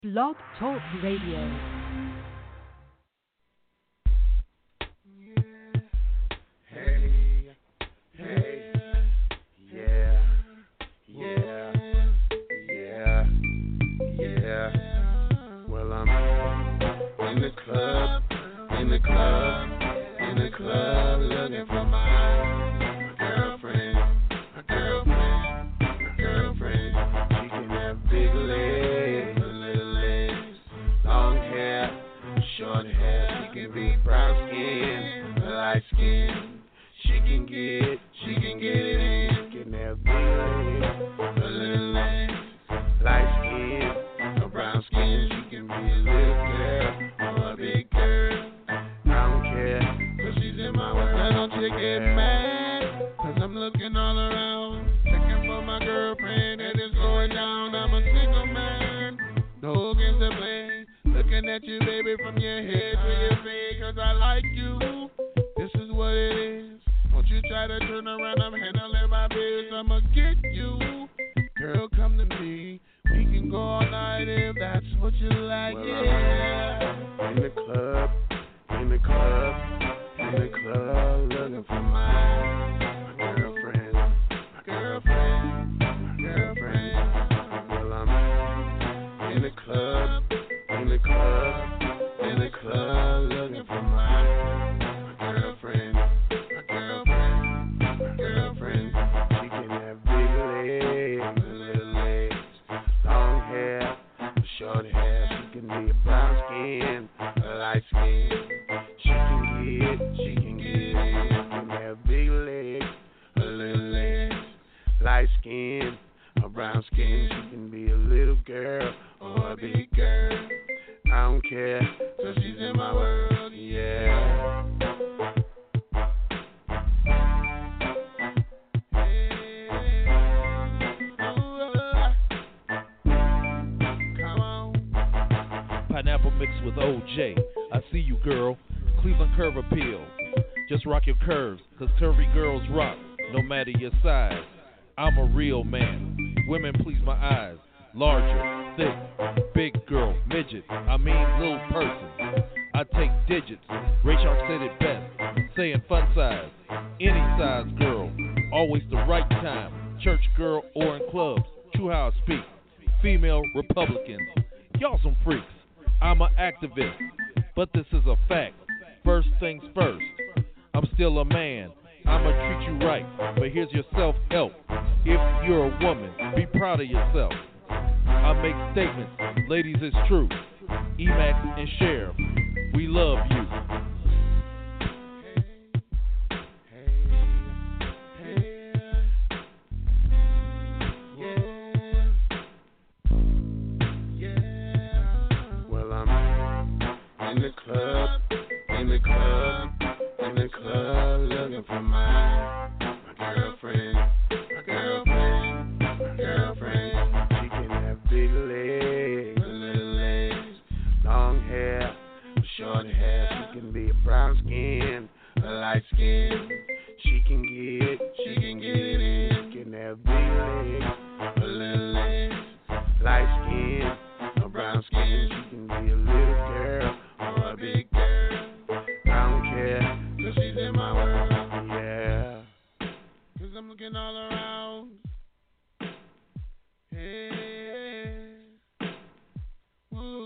Blog Talk Radio. Hey, hey, yeah, yeah, yeah, yeah. Well, I'm in the club, in the club, in the club, looking for my girlfriend, my girlfriend, my girlfriend. She can have big legs, little legs, long hair, short hair. She can be brown skin, light skin. She can get it in. She can have big legs, little legs, light skin, or brown skin. She can be a little girl or a big girl. I don't care, 'cause she's in my world. I don't you get mad, 'cause I'm looking all around, looking for my girlfriend and it's going down. I'm a single man, no games to play. Looking at you, baby, from your head to your feet, 'cause I like you. This is what it is. Don't you try to turn around, I'm handling my biz. I'ma get you. Girl, come to me. We can go all night if that's what you like, well, yeah. In the club, in the club, in the club, looking for my girlfriend, my girlfriend, my girlfriend. Well, I'm in the club, in the club, in the club, looking for my girlfriend, my girlfriend, my girlfriend. She can have big legs, little legs, long hair, short hair. She can be a brown skin, a light skin. She can get it in. She can have big legs, little legs, light skin, a brown skin. She can be a little girl or a big girl. I don't care, 'cause she's in my world, yeah. Pineapple mixed with OJ. I see you, girl. Cleveland curve appeal. Just rock your curves, 'cause curvy girls rock, no matter your size. I'm a real man. Women please my eyes. Larger, thick, big girl, midget. I mean little person. I take digits. Ray Charles said it best, saying fun size. Any size girl, always the right time. Church girl or in clubs. True how I speak. Female Republicans. Y'all some freaks. I'm an activist, but this is a fact. First things first, I'm still a man. I'ma treat you right, but here's your self-help. If you're a woman, be proud of yourself. I make statements, ladies, it's true. Emax and Sheriff, we love you. In the club, in the club, in the club, looking for my girlfriend, my girlfriend, my girlfriend. She can have big legs, little legs, long hair, short hair. She can be a brown skin, a light skin. She can get it in. She can have big legs, little legs, light skin, a brown skin. She can be a little girl or a big girl. I don't care, 'cause she's in my world, yeah. 'Cause I'm looking all around. Hey, woo.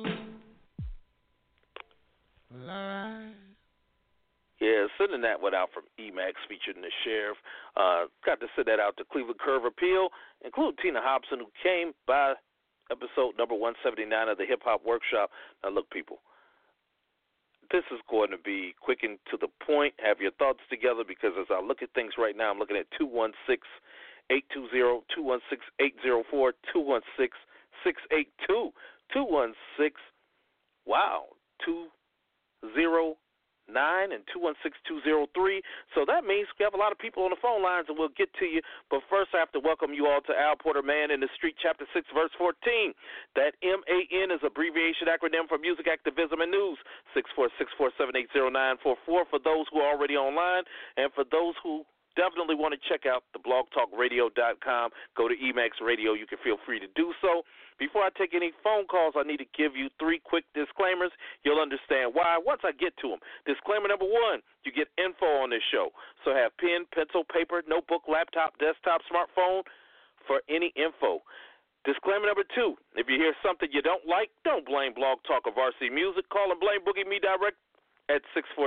Well, alright. Yeah, sending that one out from Emax featuring the Sheriff. Got to send that out to Cleveland Curve Appeal, including Tina Hobson, who came by episode number 179 of the Hip Hop Workshop. Now, look, people, this is going to be quick and to the point. Have your thoughts together, because as I look at things right now, I'm looking at 216-820, 216-804, 216-682, 216, wow, 209 and 216-203. So that means we have a lot of people on the phone lines, and we'll get to you. But first, I have to welcome you all to Al Porter, Man in the Street, Chapter 6, Verse 14. That MAN is abbreviation acronym for Music, Activism, and News. 646-478-0944 for those who are already online, and for those who definitely want to check out the blogtalkradio.com. Go to Emax Radio. You can feel free to do so. Before I take any phone calls, I need to give you 3 quick disclaimers. You'll understand why once I get to them. Disclaimer number 1, you get info on this show. So have pen, pencil, paper, notebook, laptop, desktop, smartphone for any info. Disclaimer number 2, if you hear something you don't like, don't blame Blog Talk or Varsity Music. Call and blame Boogie Me direct at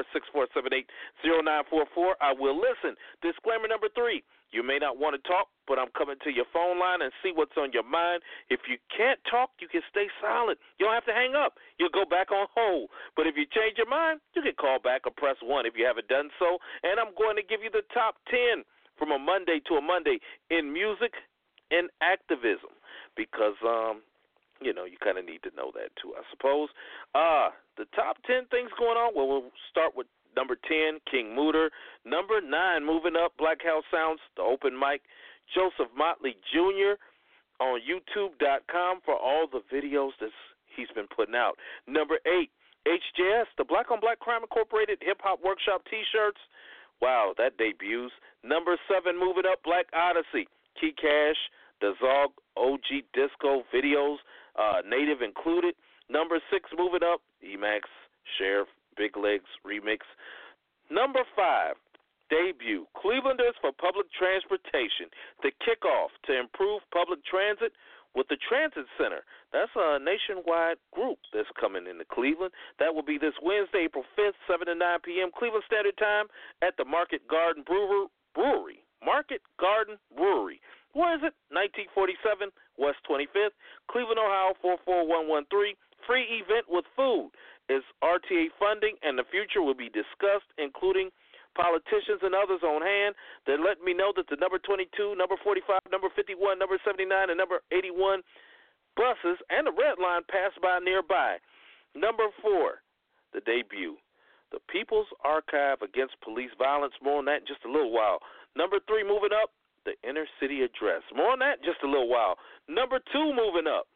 646-478-0944. I will listen. Disclaimer number 3, you may not want to talk, but I'm coming to your phone line and see what's on your mind. If you can't talk, you can stay silent. You don't have to hang up. You'll go back on hold. But if you change your mind, you can call back or press 1 if you haven't done so. And I'm going to give you the top 10 from a Monday to a Monday in music and activism because, you kind of need to know that too, I suppose. The top 10 things going on, well, we'll start with number 10, King Mooter. Number 9, moving up, Black House Sounds, the open mic, Joseph Motley Jr. on YouTube.com for all the videos that he's been putting out. Number 8, HJS, the Black on Black Crime Incorporated Hip-Hop Workshop T-shirts. Wow, that debuts. Number 7, moving up, Black Odyssey, Key Cash, the Zog OG Disco videos, Native included. Number 6, moving up, Emax, Sheriff, Big Legs remix. Number 5, debut, Clevelanders for Public Transportation, the kickoff to improve public transit with the Transit Center. That's a nationwide group that's coming into Cleveland. That will be this Wednesday, April 5th, 7 to 9 p.m. Cleveland Standard Time at the Market Garden Brewery. Market Garden Brewery. Where is it? 1947 West 25th, Cleveland, Ohio 44113. Free event with food. Is RTA funding, and the future will be discussed, including politicians and others on hand. They let me know that the number 22, number 45, number 51, number 79, and number 81 buses and the red line pass by nearby. Number 4, the debut, the People's Archive Against Police Violence. More on that in just a little while. Number 3, moving up, the Inner City Address. More on that in just a little while. Number 2, moving up,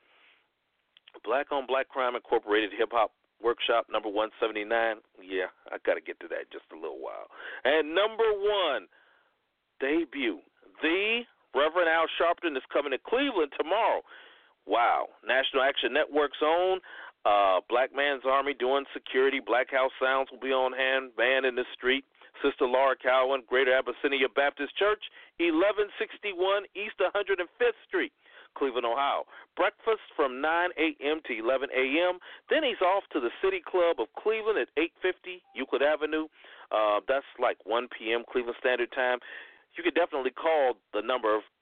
Black on Black Crime Incorporated Hip-Hop Workshop number 179. Yeah, I got to get to that in just a little while. And number 1, debut, the Reverend Al Sharpton is coming to Cleveland tomorrow. Wow. National Action Network's own Black Man's Army doing security. Black House Sounds will be on hand. Band in the Street. Sister Laura Cowan, Greater Abyssinia Baptist Church, 1161 East 105th Street, Cleveland, Ohio. Breakfast from 9 a.m. to 11 a.m. Then he's off to the City Club of Cleveland at 850 Euclid Avenue. That's like 1 p.m. Cleveland Standard Time. You could definitely call the number of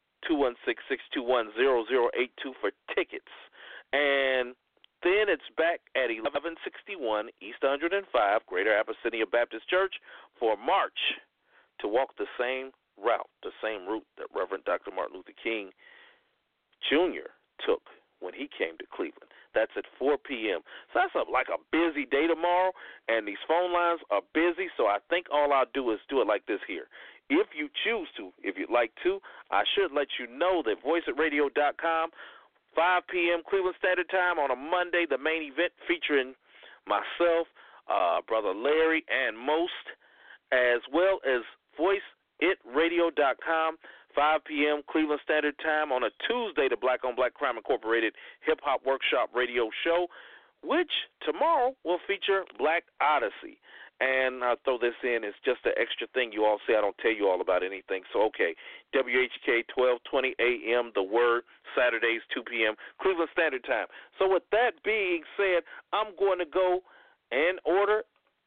216-621-0082 for tickets. And then it's back at 1161 East 105 Greater Abyssinia Baptist Church for March to walk the same route that Reverend Dr. Martin Luther King Jr. took when he came to Cleveland. That's at 4 p.m. So that's like a busy day tomorrow, and these phone lines are busy, so I think all I'll do is do it like this here. If you choose to, if you'd like to, I should let you know that voiceatradio.com, 5 p.m. Cleveland Standard Time on a Monday, the main event featuring myself, Brother Larry, and Most, as well as voiceitradio.com, 5 p.m. Cleveland Standard Time on a Tuesday, the Black on Black Crime Incorporated Hip-Hop Workshop Radio Show, which tomorrow will feature Black Odyssey. And I'll throw this in. It's just an extra thing you all say. I don't tell you all about anything. So, okay, WHK 1220 a.m., The Word, Saturdays, 2 p.m., Cleveland Standard Time. So with that being said, I'm going to go and order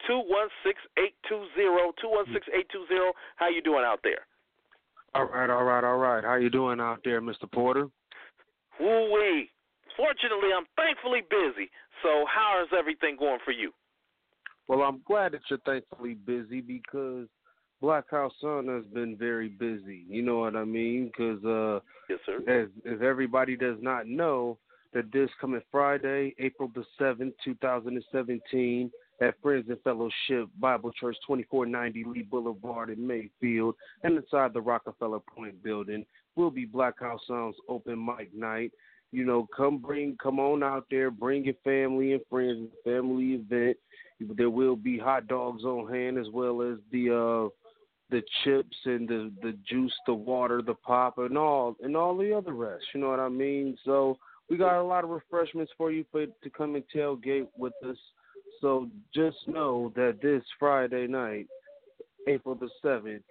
216-820. 216-820. How you doing out there? All right. How you doing out there, Mr. Porter? Woo-wee. Fortunately, I'm thankfully busy. So how is everything going for you? Well, I'm glad that you're thankfully busy because Black House Sun has been very busy. You know what I mean? Because yes, sir. As everybody does not know, that this coming Friday, April the 7th, 2017, at Friends and Fellowship Bible Church, 2490 Lee Boulevard in Mayfield, and inside the Rockefeller Point building, will be Black House Sounds open mic night. You know, come on out there, bring your family and friends. Family event. There will be hot dogs on hand as well as the the chips and the juice, the water, the pop, and all the other rest. You know what I mean? So we got a lot of refreshments for you to come and tailgate with us. So just know that this Friday night, April the 7th,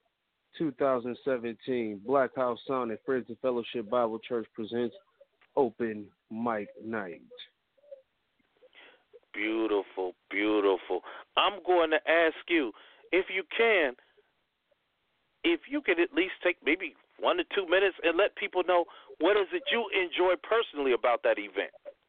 2017, Black House Sound and Friends of Fellowship Bible Church presents Open Mic Night. Beautiful, beautiful. I'm going to ask you, if you can at least take maybe 1 to 2 minutes and let people know what is it you enjoy personally about that event.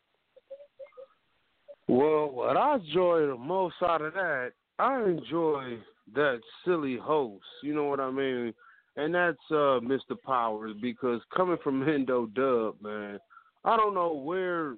Well, what I enjoy the most out of that, I enjoy that silly host, you know what I mean? And that's Mr. Powers, because coming from Hendo Dub, man, I don't know where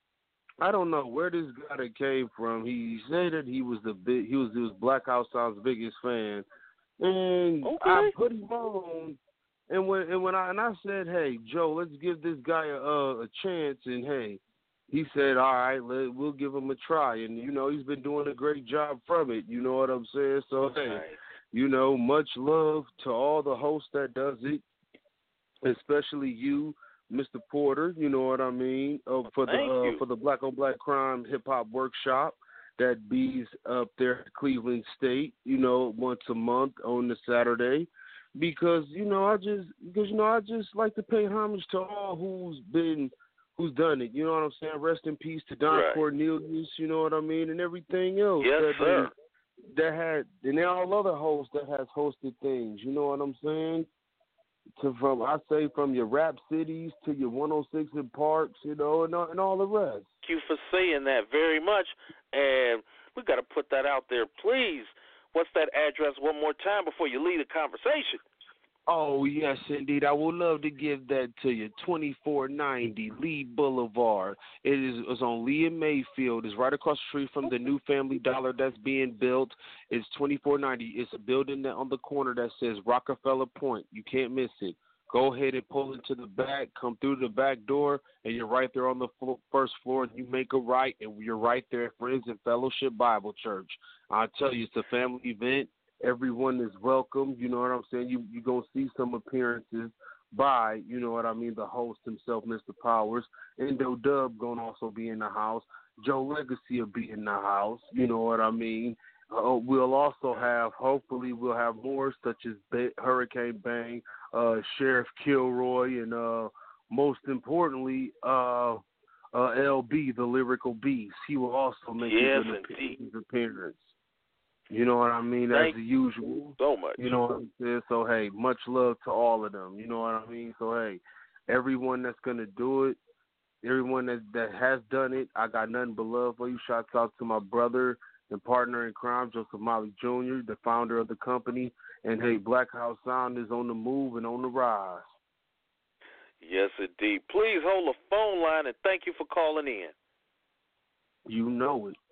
this guy came from. He said that he was Black House Sound's biggest fan, and okay. I put him on. And when I said, hey Joe, let's give this guy a chance, and hey, he said, all right, we'll give him a try, and he's been doing a great job from it. You know what I'm saying? So hey, much love to all the hosts that does it, especially you, Mr. Porter, you know what I mean, for the Black on Black Crime Hip Hop Workshop that bees up there at Cleveland State, once a month on the Saturday, because I just like to pay homage to all who's done it. You know what I'm saying? Rest in peace to Don Cornelius, you know what I mean, and everything else. Yes, sir. And all other hosts that has hosted things. You know what I'm saying? From your Rap Cities to your 106 in Parks, and all the rest. Thank you for saying that very much, and we got to put that out there, please. What's that address one more time before you leave the conversation? Oh, yes, indeed. I would love to give that to you. 2490 Lee Boulevard. It's on Lee and Mayfield. It's right across the street from the new Family Dollar that's being built. It's 2490. It's a building on the corner that says Rockefeller Point. You can't miss it. Go ahead and pull into the back, come through the back door, and you're right there on the first floor. And you make a right, and you're right there at Friends and Fellowship Bible Church. I tell you, it's a family event. Everyone is welcome. You know what I'm saying? You're going to see some appearances by, you know what I mean, the host himself, Mr. Powers. Endo Dub going to also be in the house. Joe Legacy will be in the house. You know what I mean? We'll also hopefully we'll have more, such as Hurricane Bang, Sheriff Kilroy, and most importantly, LB, the Lyrical Beast. He will also make his appearance. You know what I mean? As usual. So much. You know what I'm saying? So, hey, much love to all of them. You know what I mean? So, hey, everyone that's going to do it, everyone that has done it, I got nothing but love for you. Shouts out to my brother and partner in crime, Joseph Molly Jr., the founder of the company. And, hey, Black House Sound is on the move and on the rise. Yes, indeed. Please hold the phone line, and thank you for calling in. You know it.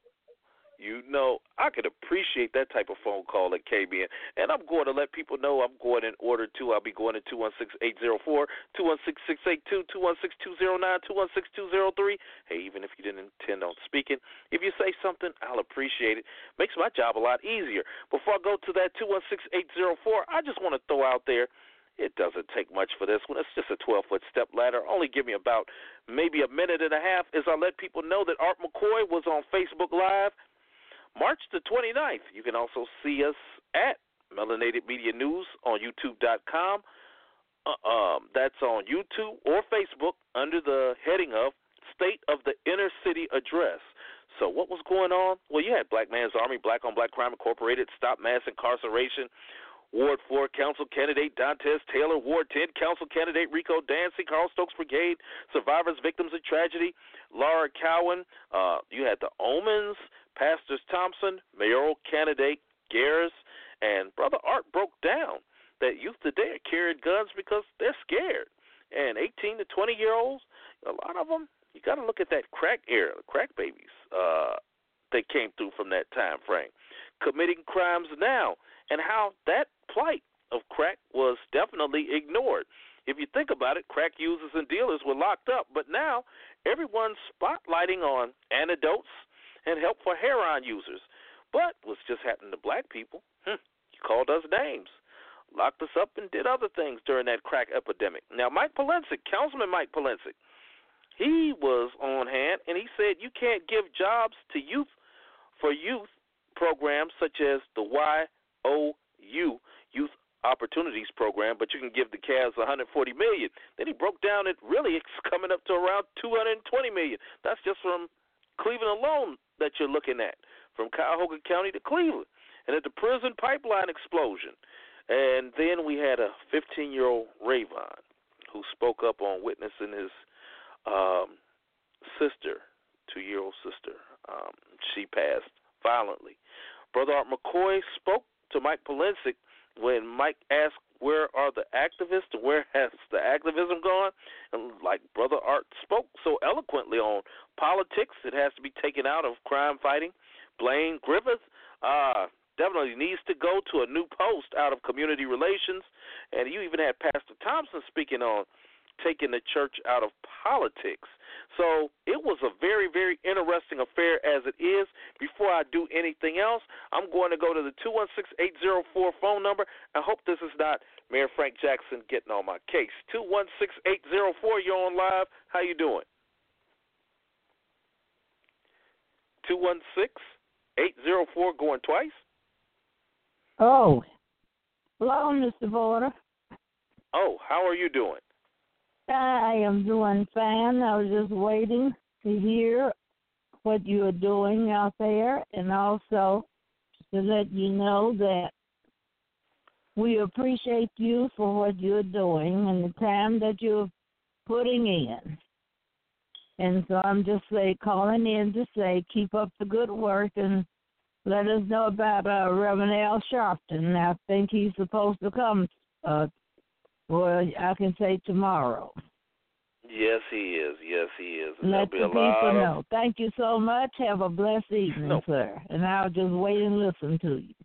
I could appreciate that type of phone call that came in. And I'm going to let people know I'm going in order, too. I'll be going to 216-804, 216-682, 216-209, 216-203. Hey, even if you didn't intend on speaking, if you say something, I'll appreciate it. Makes my job a lot easier. Before I go to that 216-804, I just want to throw out there, it doesn't take much for this one. It's just a 12-foot step ladder. Only give me about maybe a minute and a half as I let people know that Art McCoy was on Facebook Live March the 29th. You can also see us at Melanated Media News on YouTube.com. That's on YouTube or Facebook under the heading of State of the Inner City Address. So what was going on? Well, you had Black Man's Army, Black on Black Crime Incorporated, Stop Mass Incarceration, Ward 4 Council Candidate Dantes Taylor, Ward 10 Council Candidate Rico Dancy, Carl Stokes Brigade, Survivors, Victims of Tragedy, Laura Cowan. You had the Omens, Pastors Thompson, Mayoral Candidate Garris, and Brother Art broke down that youth today are carrying guns because they're scared. And 18 to 20-year-olds, a lot of them, you got to look at that crack era, the crack babies that came through from that time frame, committing crimes now, and how that plight of crack was definitely ignored. If you think about it, crack users and dealers were locked up, but now everyone's spotlighting on antidotes and help for heroin users. But what's just happening to black people, You called us names, locked us up, and did other things during that crack epidemic. Now, Mike Polensek, Councilman Mike Polensek, he was on hand, and he said you can't give jobs to youth for youth programs such as the YOU, Youth Opportunities Program, but you can give the Cavs $140 million. Then he broke down it really it's coming up to around $220 million. That's just from Cleveland alone that you're looking at, from Cuyahoga County to Cleveland. And at the prison pipeline explosion. And then we had a 15-year-old Rayvon who spoke up on witnessing his sister, 2-year-old sister. She passed violently. Brother Art McCoy spoke to Mike Polensek when Mike asked, where are the activists and where has the activism gone? And like Brother Art spoke so eloquently on politics, it has to be taken out of crime fighting. Blaine Griffith definitely needs to go to a new post out of community relations. And you even had Pastor Thompson speaking on taking the church out of politics. So it was a very, very interesting affair as it is. Before I do anything else, I'm going to go to the 216-804 phone number. I hope this is not Mayor Frank Jackson getting on my case. 216-804, you're on live. How you doing? 216-804 going twice? Oh, hello, Mr. Porter. Oh, how are you doing? I am doing fine. I was just waiting to hear what you are doing out there, and also to let you know that we appreciate you for what you're doing and the time that you're putting in. And so I'm just calling in to say keep up the good work and let us know about Reverend Al Sharpton. I think he's supposed to come, well, I can say tomorrow. Yes, he is. Yes, he is. And let there'll the be a lot people know. Thank you so much. Have a blessed evening, sir. And I'll just wait and listen to you.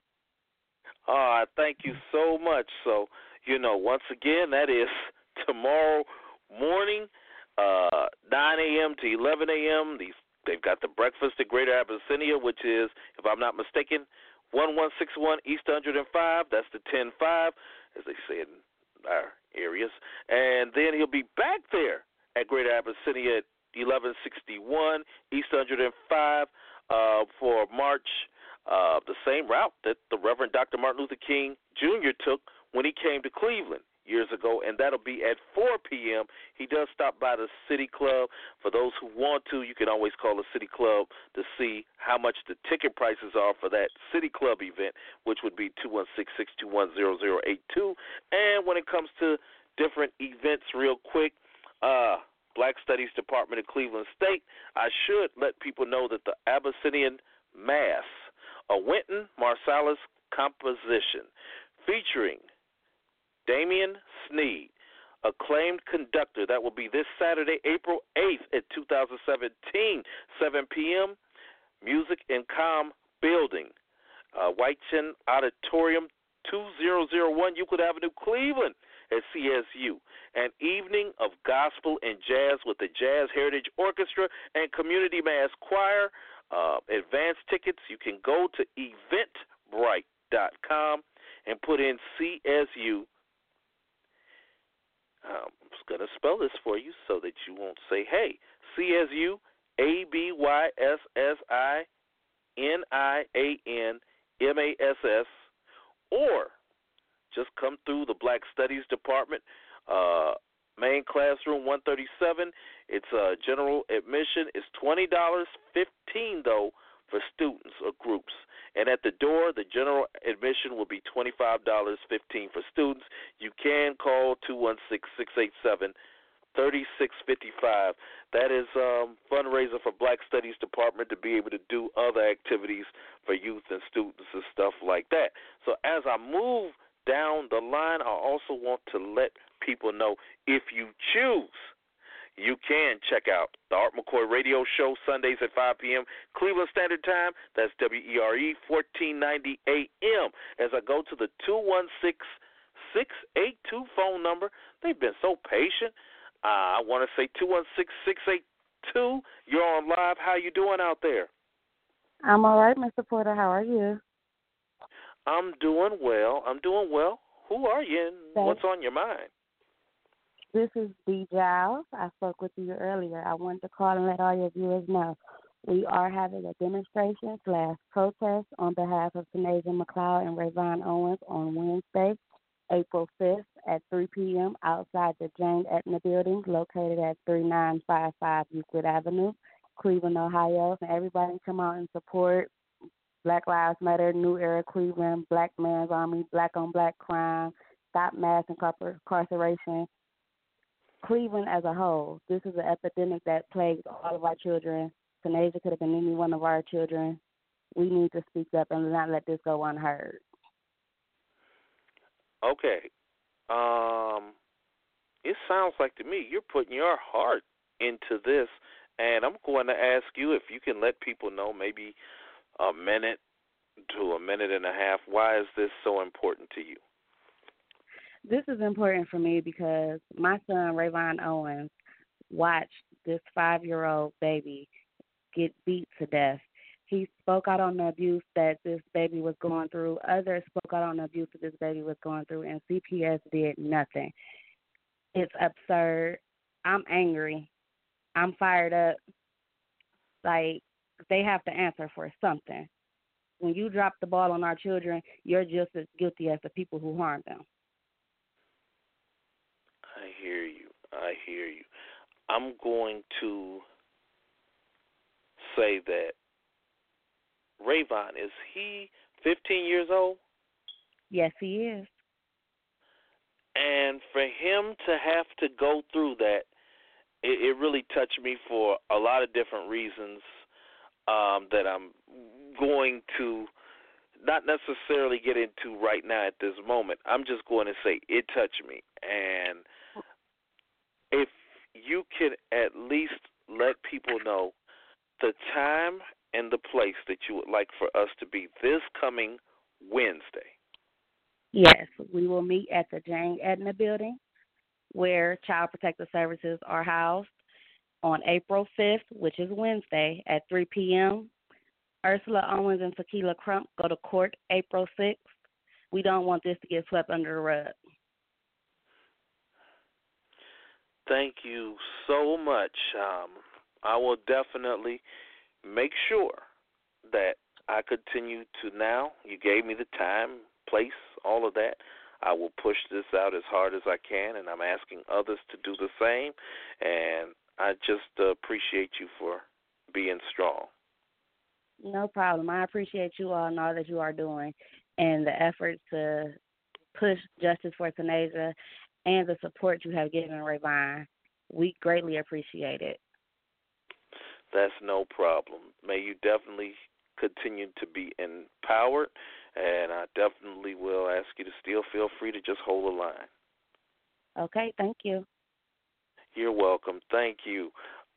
I thank you so much. So, once again, that is tomorrow morning, 9 a.m. to 11 a.m. They've got the breakfast at Greater Abyssinia, which is, if I'm not mistaken, 1161 East 105. That's the 10-5, as they say in our areas. And then he'll be back there at Greater Abyssinia at 1161 East 105 for March, the same route that the Reverend Dr. Martin Luther King Jr. took when he came to Cleveland years ago, and that'll be at 4 p.m. He does stop by the City Club. For those who want to, you can always call the City Club to see how much the ticket prices are for that City Club event, which would be 216-621-0082. And when it comes to different events, real quick, Black Studies Department of Cleveland State, I should let people know that the Abyssinian Mass, a Wynton Marsalis composition featuring Damian Sneed, acclaimed conductor. That will be this Saturday, April 8th at 2017, 7 p.m., Music and Com Building, White-Chin Auditorium, 2001 Euclid Avenue, Cleveland, at CSU. An evening of gospel and jazz with the Jazz Heritage Orchestra and Community Mass Choir. Advance tickets, you can go to eventbrite.com and put in CSU. I'm just going to spell this for you so that you won't say, hey, CSU, ABYSSINIANMASS, or just come through the Black Studies Department, main classroom 137. It's general admission. It's $20, $15 though for students or groups. And at the door, the general admission will be $25, $15 for students. You can call 216-687-3655. That is fundraiser for Black Studies Department to be able to do other activities for youth and students and stuff like that. So as I move down the line, I also want to let people know, if you choose, you can check out the Art McCoy Radio Show Sundays at 5 p.m. Cleveland Standard Time. That's WERE 1490 AM. As I go to the 216-682 phone number, they've been so patient. I want to say 216-682. You're on live. How you doing out there? I'm all right, Mr. Porter. How are you? I'm doing well. Who are you and what's on your mind? This is B. Giles. I spoke with you earlier. I wanted to call and let all your viewers know we are having a demonstration/protest on behalf of Tanasia McLeod and Rayvon Owens on Wednesday, April 5th at 3 p.m. outside the Jane Etna building located at 3955 Euclid Avenue, Cleveland, Ohio. And everybody come out and support Black Lives Matter, New Era Cleveland, Black Men's Army, Black on Black Crime, Stop Mass Incarceration, Cleveland as a whole. This is an epidemic that plagues all of our children. Tanasia could have been any one of our children. We need to speak up and not let this go unheard. Okay. It sounds like to me you're putting your heart into this, and I'm going to ask you if you can let people know maybe a minute to a minute and a half, why is this so important to you? This is important for me because my son, Rayvon Owens, watched this 5-year-old baby get beat to death. He spoke out on the abuse that this baby was going through. Others spoke out on the abuse that this baby was going through, and CPS did nothing. It's absurd. I'm angry. I'm fired up. Like, they have to answer for something. When you drop the ball on our children, you're just as guilty as the people who harmed them. I hear you. I'm going to say that Rayvon, is he 15 years old? Yes, he is. And for him to have to go through that, it really touched me for a lot of different reasons that I'm going to not necessarily get into right now at this moment. I'm just going to say it touched me. And if you could at least let people know the time and the place that you would like for us to be this coming Wednesday. Yes, we will meet at the Jane Etna building where Child Protective Services are housed on April 5th, which is Wednesday, at 3 p.m. Ursula Owens and Tequila Crump go to court April 6th. We don't want this to get swept under the rug. Thank you so much. I will definitely make sure that I continue to now. You gave me the time, place, all of that. I will push this out as hard as I can, and I'm asking others to do the same. And I just appreciate you for being strong. No problem. I appreciate you all and all that you are doing and the efforts to push justice for Tanasia and the support you have given Rayvon. We greatly appreciate it. That's no problem. May you definitely continue to be empowered, and I definitely will ask you to still feel free to just hold the line. Okay, thank you. You're welcome. Thank you.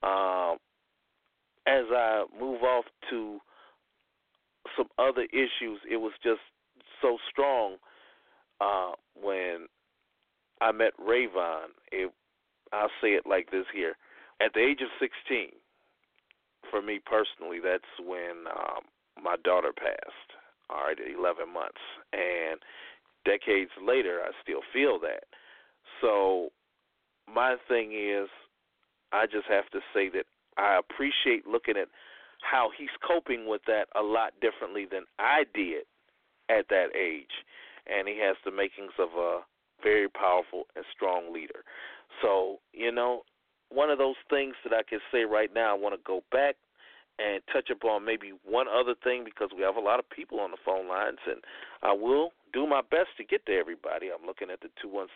As I move off to some other issues, it was just so strong when I met Rayvon. I'll say it like this here. At the age of 16, for me personally, that's when my daughter passed, all right, at 11 months. And decades later, I still feel that. So my thing is, I just have to say that I appreciate looking at how he's coping with that a lot differently than I did at that age. And he has the makings of a very powerful and strong leader. So, one of those things that I can say right now, I want to go back and touch upon maybe one other thing because we have a lot of people on the phone lines, and I will do my best to get to everybody. I'm looking at the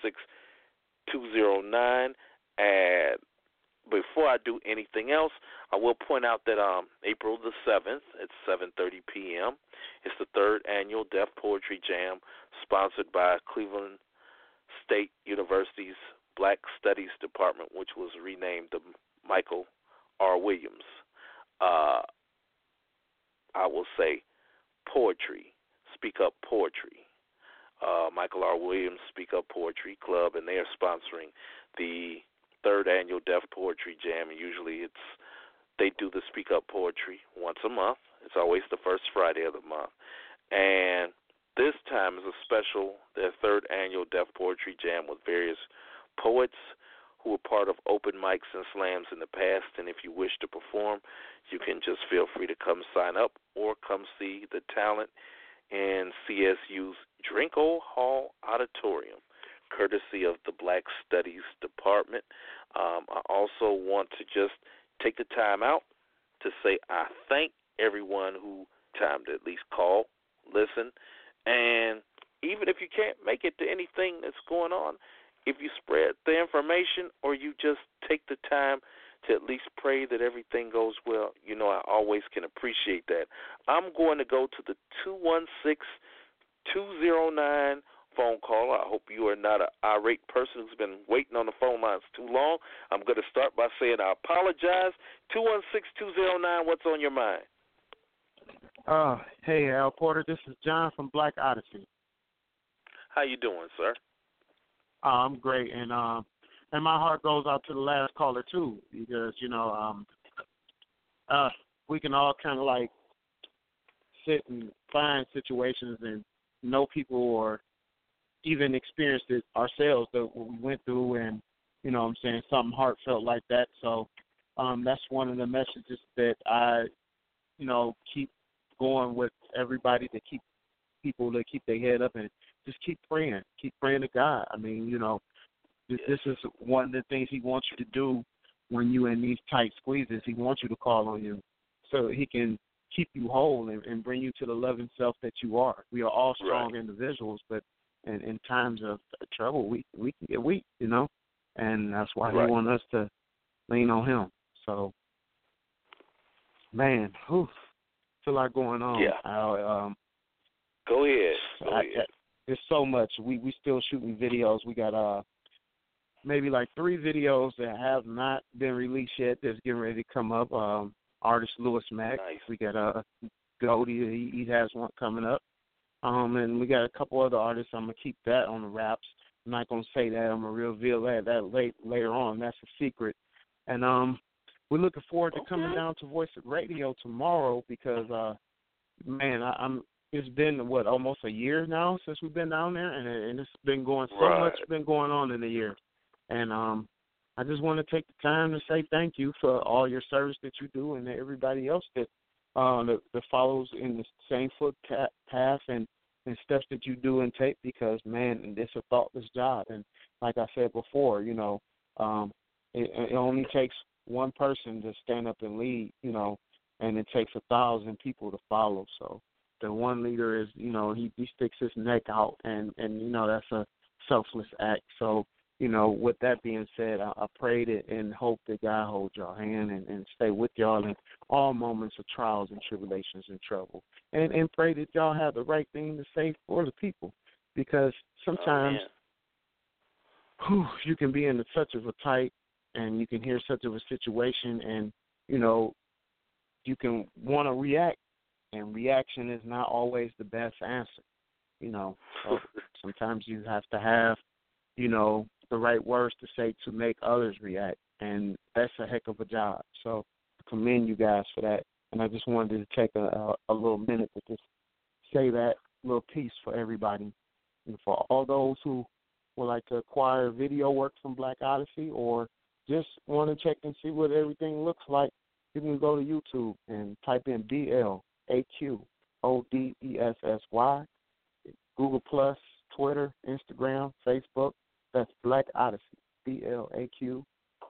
216-209, and before I do anything else, I will point out that April the 7th at 7:30 p.m. is the 3rd annual Deaf Poetry Jam sponsored by Cleveland State University's Black Studies Department, which was renamed the Michael R. Williams. I will say poetry, speak up poetry. Michael R. Williams Speak Up Poetry Club, and they are sponsoring the 3rd annual Deaf Poetry Jam. And usually they do the Speak Up Poetry once a month. It's always the first Friday of the month. And This time is a special, their third annual Deaf Poetry Jam with various poets who were part of open mics and slams in the past. And if you wish to perform, you can just feel free to come sign up or come see the talent in CSU's Drinko Hall Auditorium, courtesy of the Black Studies Department. I also want to just take the time out to say I thank everyone who timed to at least call, listen, and even if you can't make it to anything that's going on, if you spread the information or you just take the time to at least pray that everything goes well, you know I always can appreciate that. I'm going to go to the 216-209 phone call. I hope you are not an irate person who's been waiting on the phone lines too long. I'm going to start by saying I apologize. 216-209, what's on your mind? Hey, Al Porter, this is John from Black Odyssey. How you doing, sir? I'm great, and my heart goes out to the last caller too, because we can all kind of like sit and find situations and know people or even experienced it ourselves that we went through, and something heartfelt like that. So that's one of the messages that I keep going with everybody, to keep people to keep their head up and just keep praying to God. I mean, this is one of the things He wants you to do when you're in these tight squeezes. He wants you to call on Him so He can keep you whole and bring you to the loving self that you are. We are all strong individuals, but in times of trouble, we can get weak, and that's why He wants us to lean on Him. So, man, it's a lot going on. Yeah. Go ahead. There's so much. We still shooting videos. We got maybe like 3 videos that have not been released yet that's getting ready to come up. Artist Lewis Mack. Nice. We got Goldie. He has one coming up. And we got a couple other artists. I'm going to keep that on the wraps. I'm not going to say that. I'm going to reveal that later on. That's a secret. And we're looking forward to coming down to Voice of Radio tomorrow because, it's been, almost a year now since we've been down there, and it's been going so much been going on in the year. And I just want to take the time to say thank you for all your service that you do and everybody else that follows in the same path and steps that you do and take, because, man, it's a thoughtless job. And like I said before, it only takes one person to stand up and lead, and it takes 1,000 people to follow. So the one leader is, he sticks his neck out, and that's a selfless act. So, with that being said, I pray that and hope that God holds your hand and stay with y'all in all moments of trials and tribulations and trouble. And pray that y'all have the right thing to say for the people, because sometimes you can be in such of a tight and you can hear such of a situation and, you can want to react, and reaction is not always the best answer, So sometimes you have to have, the right words to say to make others react, and that's a heck of a job. So I commend you guys for that, and I just wanted to take a little minute to just say that little piece for everybody, and for all those who would like to acquire video work from Black Odyssey or just want to check and see what everything looks like. You can go to YouTube and type in BLAQODESSY, Google Plus, Twitter, Instagram, Facebook. That's Black Odyssey, BLAQDESSY.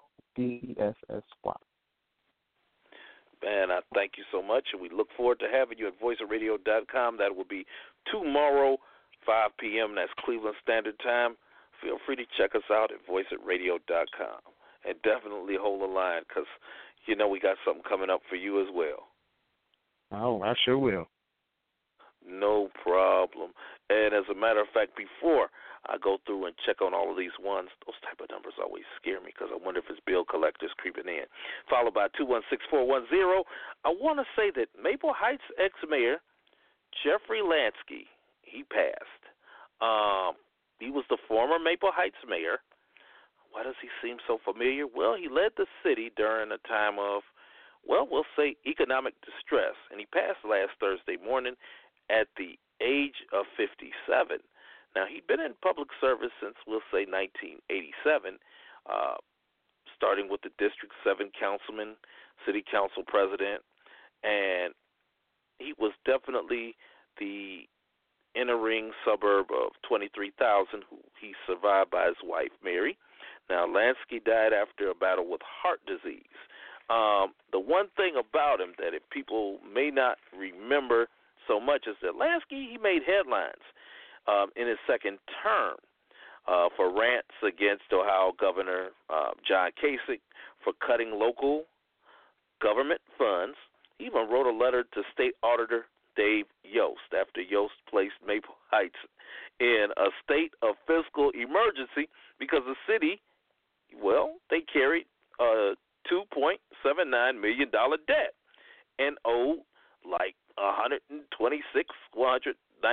Man, I thank you so much, and we look forward to having you at voiceofradio.com. That will be tomorrow, 5 p.m. That's Cleveland Standard Time. Feel free to check us out at voiceofradio.com. And definitely hold the line, because we got something coming up for you as well. Oh, I sure will. No problem. And as a matter of fact, before I go through and check on all of these ones, those type of numbers always scare me because I wonder if it's bill collectors creeping in. Followed by 216-410. I want to say that Maple Heights ex-mayor Jeffrey Lansky, he passed. He was the former Maple Heights mayor. Why does he seem so familiar? Well, he led the city during a time of, we'll say economic distress, and he passed last Thursday morning at the age of 57. Now, he'd been in public service since, we'll say, 1987, starting with the District 7 councilman, city council president, and he was definitely the inner-ring suburb of 23,000, who he survived by his wife, Mary. Now, Lansky died after a battle with heart disease. The one thing about him that if people may not remember so much is that Lansky, he made headlines in his second term for rants against Ohio Governor John Kasich for cutting local government funds. He even wrote a letter to State Auditor Dave Yost after Yost placed Maple Heights in a state of fiscal emergency because the city, well, they carried a $2.79 million debt and owed like $196,000.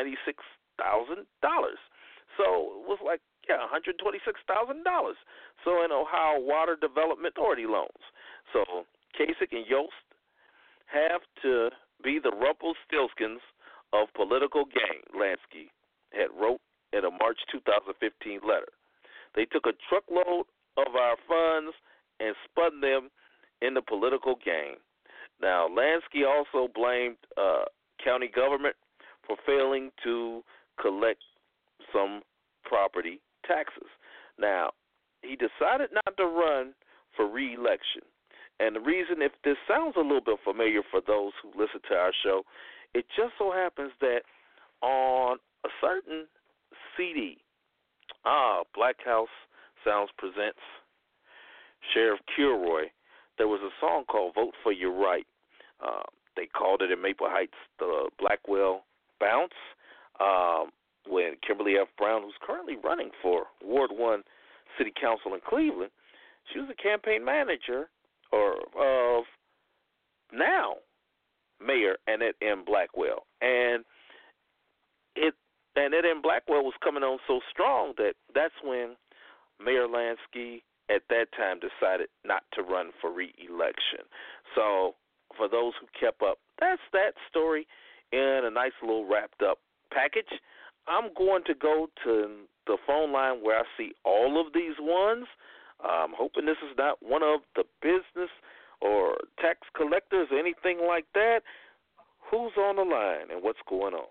So it was like, $126,000. So in Ohio Water Development Authority loans. So Kasich and Yost have to be the Rumpelstiltskins of political gain, Lansky had wrote in a March 2015 letter. They took a truckload of our funds and spun them into political gain. Now, Lansky also blamed county government for failing to collect some property taxes. Now, he decided not to run for re-election. And the reason, if this sounds a little bit familiar for those who listen to our show, it just so happens that on a certain CD, Black House Sounds presents Sheriff Kilroy, there was a song called Vote for Your Right. They called it in Maple Heights the Blackwell Bounce, when Kimberly F. Brown, who's currently running for Ward 1 City Council in Cleveland, she was a campaign manager of now Mayor Annette M. Blackwell. And Annette M. Blackwell was coming on so strong that's when Mayor Lansky at that time decided not to run for re-election. So for those who kept up, that's that story in a nice little wrapped up package. I'm going to go to the phone line where I see all of these ones. I'm hoping this is not one of the business or tax collectors or anything like that. Who's on the line and what's going on?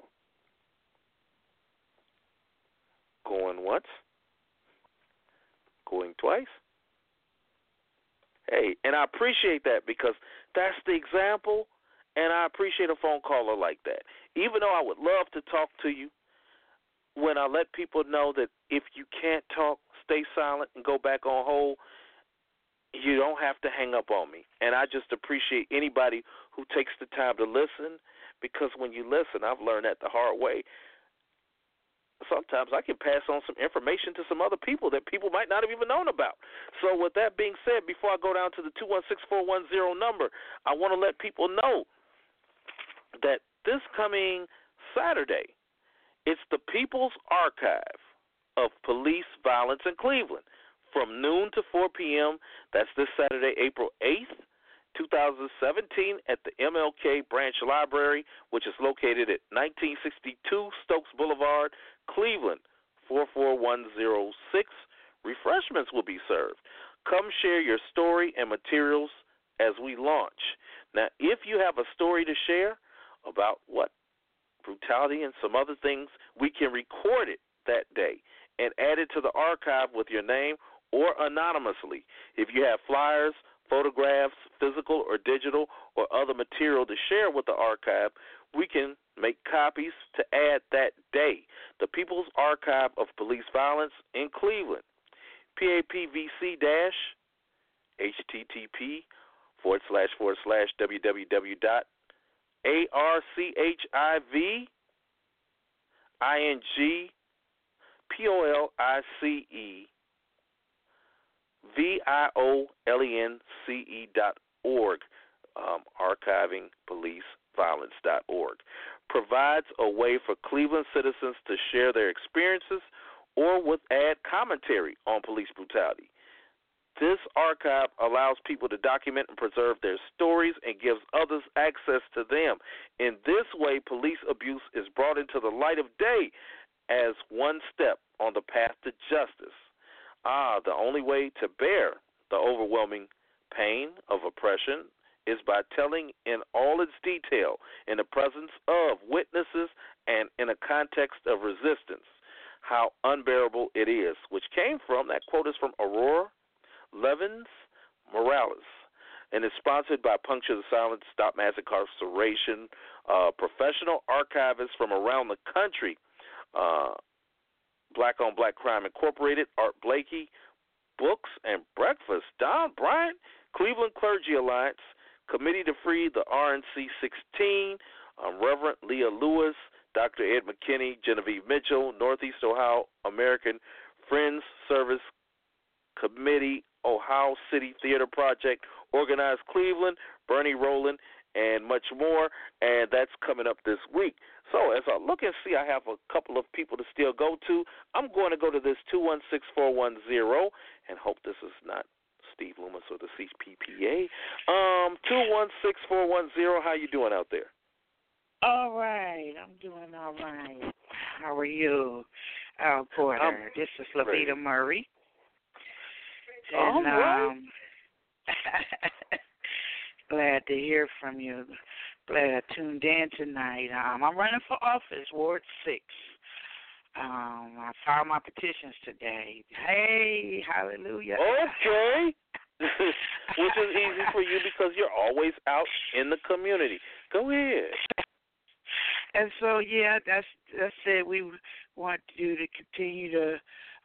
Going once? Going twice? Hey, and I appreciate that because that's the example, and I appreciate a phone caller like that. Even though I would love to talk to you, when I let people know that if you can't talk, stay silent and go back on hold, you don't have to hang up on me. And I just appreciate anybody who takes the time to listen, because when you listen, I've learned that the hard way. Sometimes I can pass on some information to some other people that people might not have even known about. So with that being said, before I go down to the 216-410 number, I want to let people know that this coming Saturday, it's the People's Archive of Police Violence in Cleveland from noon to 4 p.m. That's this Saturday, April 8th, 2017, at the MLK Branch Library, which is located at 1962 Stokes Boulevard, Cleveland, 44106. Refreshments will be served. Come share your story and materials as we launch. Now, if you have a story to share about what brutality and some other things, we can record it that day and add it to the archive with your name or anonymously. If you have flyers, photographs, physical or digital, or other material to share with the archive, we can make copies to add that day. The People's Archive of Police Violence in Cleveland, PAPVC-HTTP://www.archivingpoliceviolence.org, archivingpoliceviolence.org, provides a way for Cleveland citizens to share their experiences or with add commentary on police brutality. This archive allows people to document and preserve their stories and gives others access to them. In this way, police abuse is brought into the light of day as one step on the path to justice. The only way to bear the overwhelming pain of oppression is by telling in all its detail, in the presence of witnesses and in a context of resistance, how unbearable it is, which came from, that quote is from Aurora Levins Morales, and is sponsored by Puncture the Silence, Stop Mass Incarceration, professional archivists from around the country, Black on Black Crime Incorporated, Art Blakey, Books and Breakfast, Don Bryant, Cleveland Clergy Alliance, Committee to Free the RNC 16, Reverend Leah Lewis, Dr. Ed McKinney, Genevieve Mitchell, Northeast Ohio American Friends Service Committee, Ohio City Theater Project, Organized Cleveland, Bernie Rowland, and much more, and that's coming up this week. So as I look and see, I have a couple of people to still go to. I'm going to go to this 216410 and hope this is not Steve Loomis or the CPPA. 216410, how you doing out there? All right, I'm doing all right. How are you, Porter? This is Lavita Murray. And, all right. Glad to hear from you. Glad I tuned in tonight. I'm running for office, Ward 6. I filed my petitions today. Hey, hallelujah. Okay. Which is easy for you because you're always out in the community. Go ahead. And so, yeah, that's it. We want you to continue to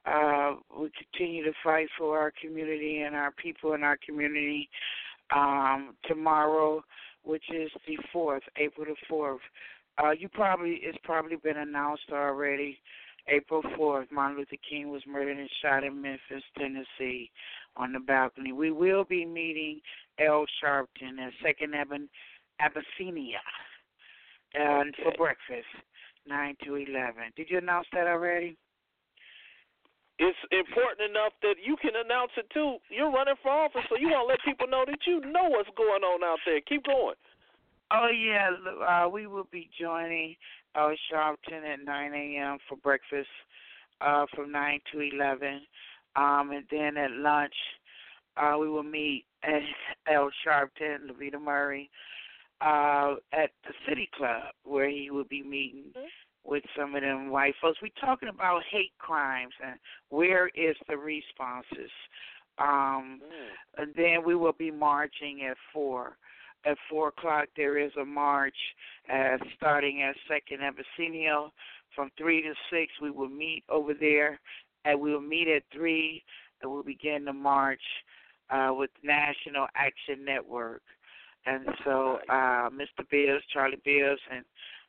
fight for our community and our people in our community. Tomorrow, which is the 4th, April the 4th. It's probably been announced already. April 4th, Martin Luther King was murdered and shot in Memphis, Tennessee, on the balcony. We will be meeting Al Sharpton at 2nd Abyssinia for breakfast, 9 to 11. Did you announce that already? It's important enough that you can announce it, too. You're running for office, so you want to let people know that you know what's going on out there. Keep going. Oh, yeah. We will be joining Al Sharpton at 9 a.m. for breakfast from 9 to 11. And then at lunch, we will meet at Al Sharpton, Lavita Murray, at the City Club, where he will be meeting with some of them white folks. We're talking about hate crimes and where is the responses. And then we will be marching at 4. At 4 o'clock, there is a march starting at 2nd Abyssinia. From 3 to 6, we will meet over there, and we will meet at 3, and we'll begin the march with National Action Network. And so, Mr. Bibbs, Charlie Bibbs, and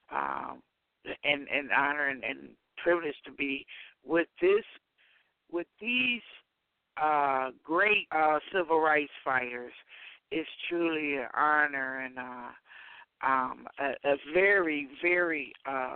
honor and privilege to be with these great civil rights fighters. It's truly an honor and a very, very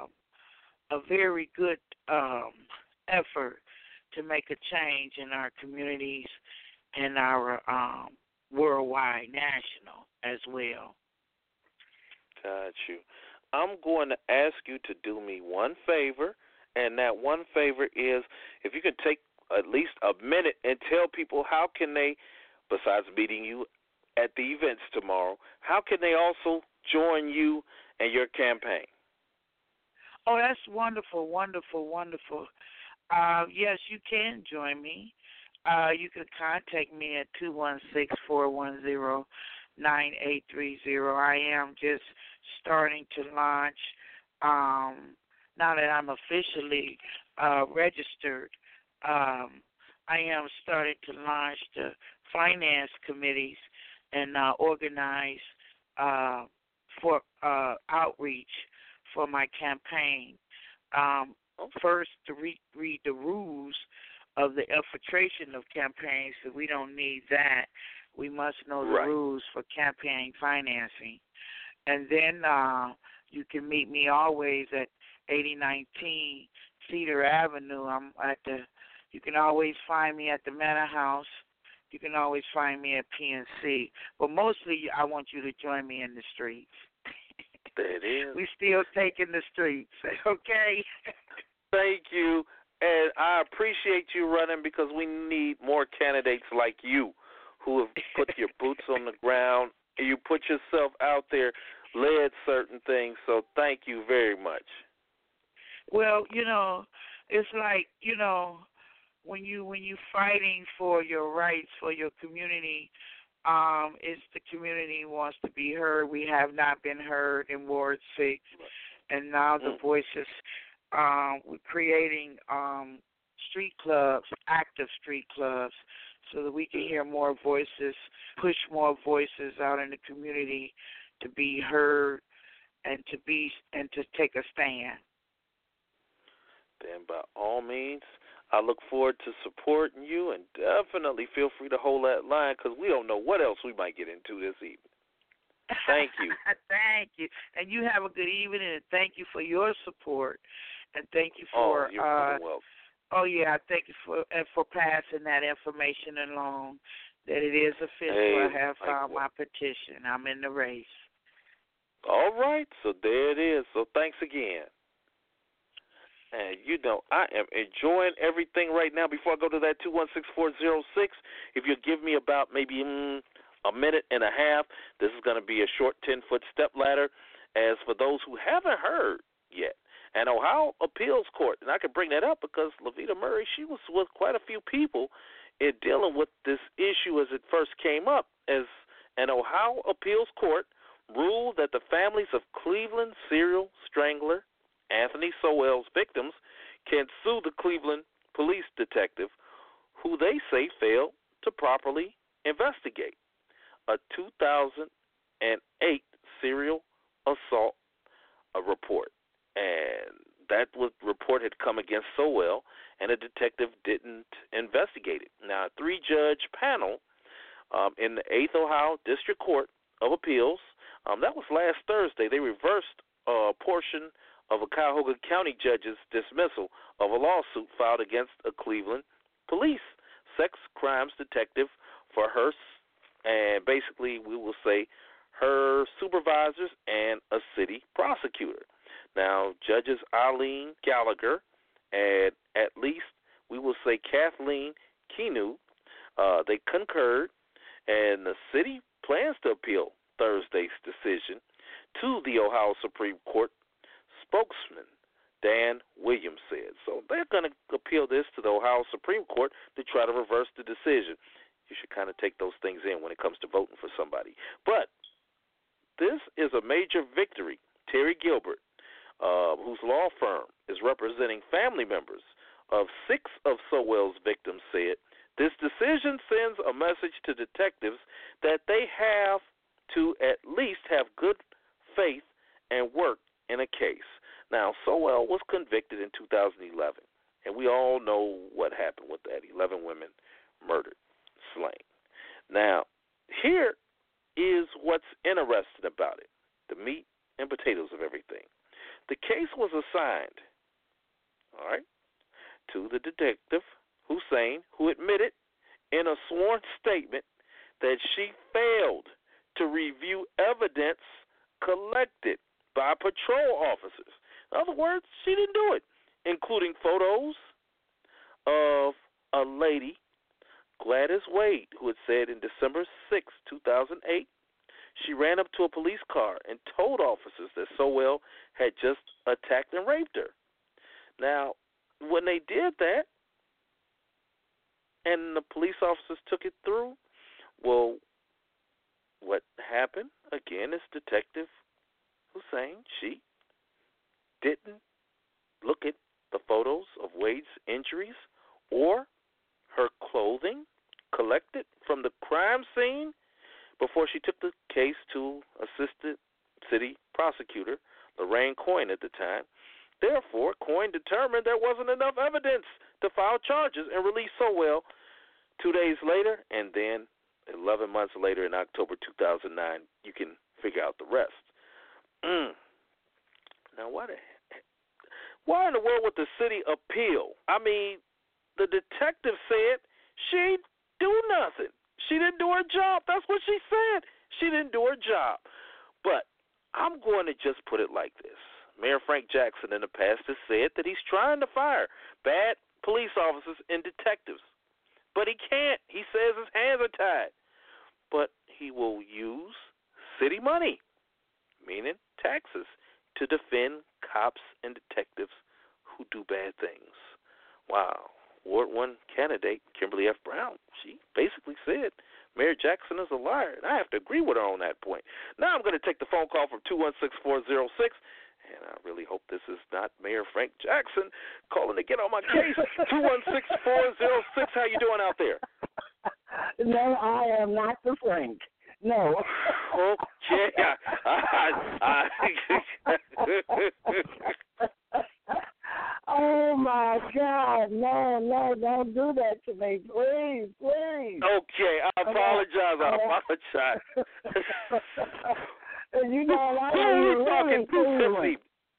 good effort to make a change in our communities and our worldwide, national as well. Got you. I'm going to ask you to do me one favor, and that one favor is if you could take at least a minute and tell people how can they, besides meeting you at the events tomorrow, how can they also join you and your campaign? Oh, that's wonderful, wonderful, wonderful. Yes, you can join me. You can contact me at 216-410-9830. I am just starting to launch, now that I'm officially registered, I am starting to launch the finance committees and organize for outreach for my campaign. First, to read the rules of the infiltration of campaigns, so we don't need that. We must know the rules for campaign financing. And then you can meet me always at 8019 Cedar Avenue. You can always find me at the Manor House, you can always find me at PNC. But mostly, I want you to join me in the streets. There it is. We still taking the streets, okay? Thank you, and I appreciate you running because we need more candidates like you who have put your boots on the ground and you put yourself out there, led certain things. So thank you very much. Well, it's like, when you fighting for your rights, for your community, it's the community wants to be heard. We have not been heard in Ward 6, and now the voices, we're creating street clubs, active street clubs, so that we can hear more voices, push more voices out in the community to be heard and to take a stand. Then by all means, I look forward to supporting you, and definitely feel free to hold that line because we don't know what else we might get into this evening. Thank you. Thank you. And you have a good evening, and thank you for your support. And thank you for you're welcome. Thank you for passing that information along, that it is official. I have filed my petition. I'm in the race. All right, so there it is. So thanks again. And I am enjoying everything right now. Before I go to that 216406, if you'll give me about maybe a minute and a half, this is going to be a short 10-foot step ladder. As for those who haven't heard yet, and Ohio Appeals Court, and I can bring that up because Levita Murray, she was with quite a few people in dealing with this issue as it first came up, as an Ohio Appeals Court ruled that the families of Cleveland serial strangler Anthony Sowell's victims can sue the Cleveland police detective who they say failed to properly investigate a 2008 serial assault report. And that report had come against Sowell, and a detective didn't investigate it. Now, a 3-judge panel in the 8th Ohio District Court of Appeals, that was last Thursday, they reversed a portion of a Cuyahoga County judge's dismissal of a lawsuit filed against a Cleveland police sex crimes detective for her, and basically we will say her supervisors and a city prosecutor. Now, Judges Eileen Gallagher and at least we will say Kathleen Kinu, they concurred, and the city plans to appeal Thursday's decision to the Ohio Supreme Court. Spokesman Dan Williams said. So they're going to appeal this to the Ohio Supreme Court to try to reverse the decision. You should kind of take those things in when it comes to voting for somebody. But this is a major victory. Terry Gilbert, whose law firm is representing family members of 6 of Sowell's victims, said, this decision sends a message to detectives that they have to at least have good faith and work in a case. Now, Sowell was convicted in 2011, and we all know what happened with that. 11 women murdered, slain. Now, here is what's interesting about it, the meat and potatoes of everything. The case was assigned, all right, to the detective, Hussein, who admitted in a sworn statement that she failed to review evidence collected by patrol officers. In other words, she didn't do it, including photos of a lady, Gladys Wade, who had said in December 6, 2008, she ran up to a police car and told officers that Sowell had just attacked and raped her. Now, when they did that, and the police officers took it through, well, what happened, again, is Detective Hussein, she didn't look at the photos of Wade's injuries or her clothing collected from the crime scene before she took the case to Assistant City Prosecutor Lorraine Coyne at the time. Therefore, Coyne determined there wasn't enough evidence to file charges and release Sowell 2 days later, and then 11 months later in October 2009, you can figure out the rest. Now, why in the world would the city appeal? I mean, the detective said she ain't do nothing. She didn't do her job. That's what she said. She didn't do her job. But I'm going to just put it like this. Mayor Frank Jackson in the past has said that he's trying to fire bad police officers and detectives. But he can't. He says his hands are tied. But he will use city money, meaning taxes, to defend cops and detectives who do bad things. Wow. Ward 1 candidate, Kimberly F. Brown, she basically said Mayor Jackson is a liar, and I have to agree with her on that point. Now I'm going to take the phone call from 216-406, and I really hope this is not Mayor Frank Jackson calling to get on my case. 216-406, how you doing out there? No, I am not the Frank. No. Okay. Oh, my God. No, don't do that to me. Please. Okay, I apologize. And you know, Who are you talking to, Sissy?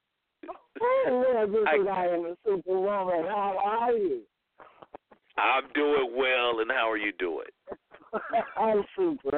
I am a superwoman. How are you? I'm doing well, and how are you doing? I'm super.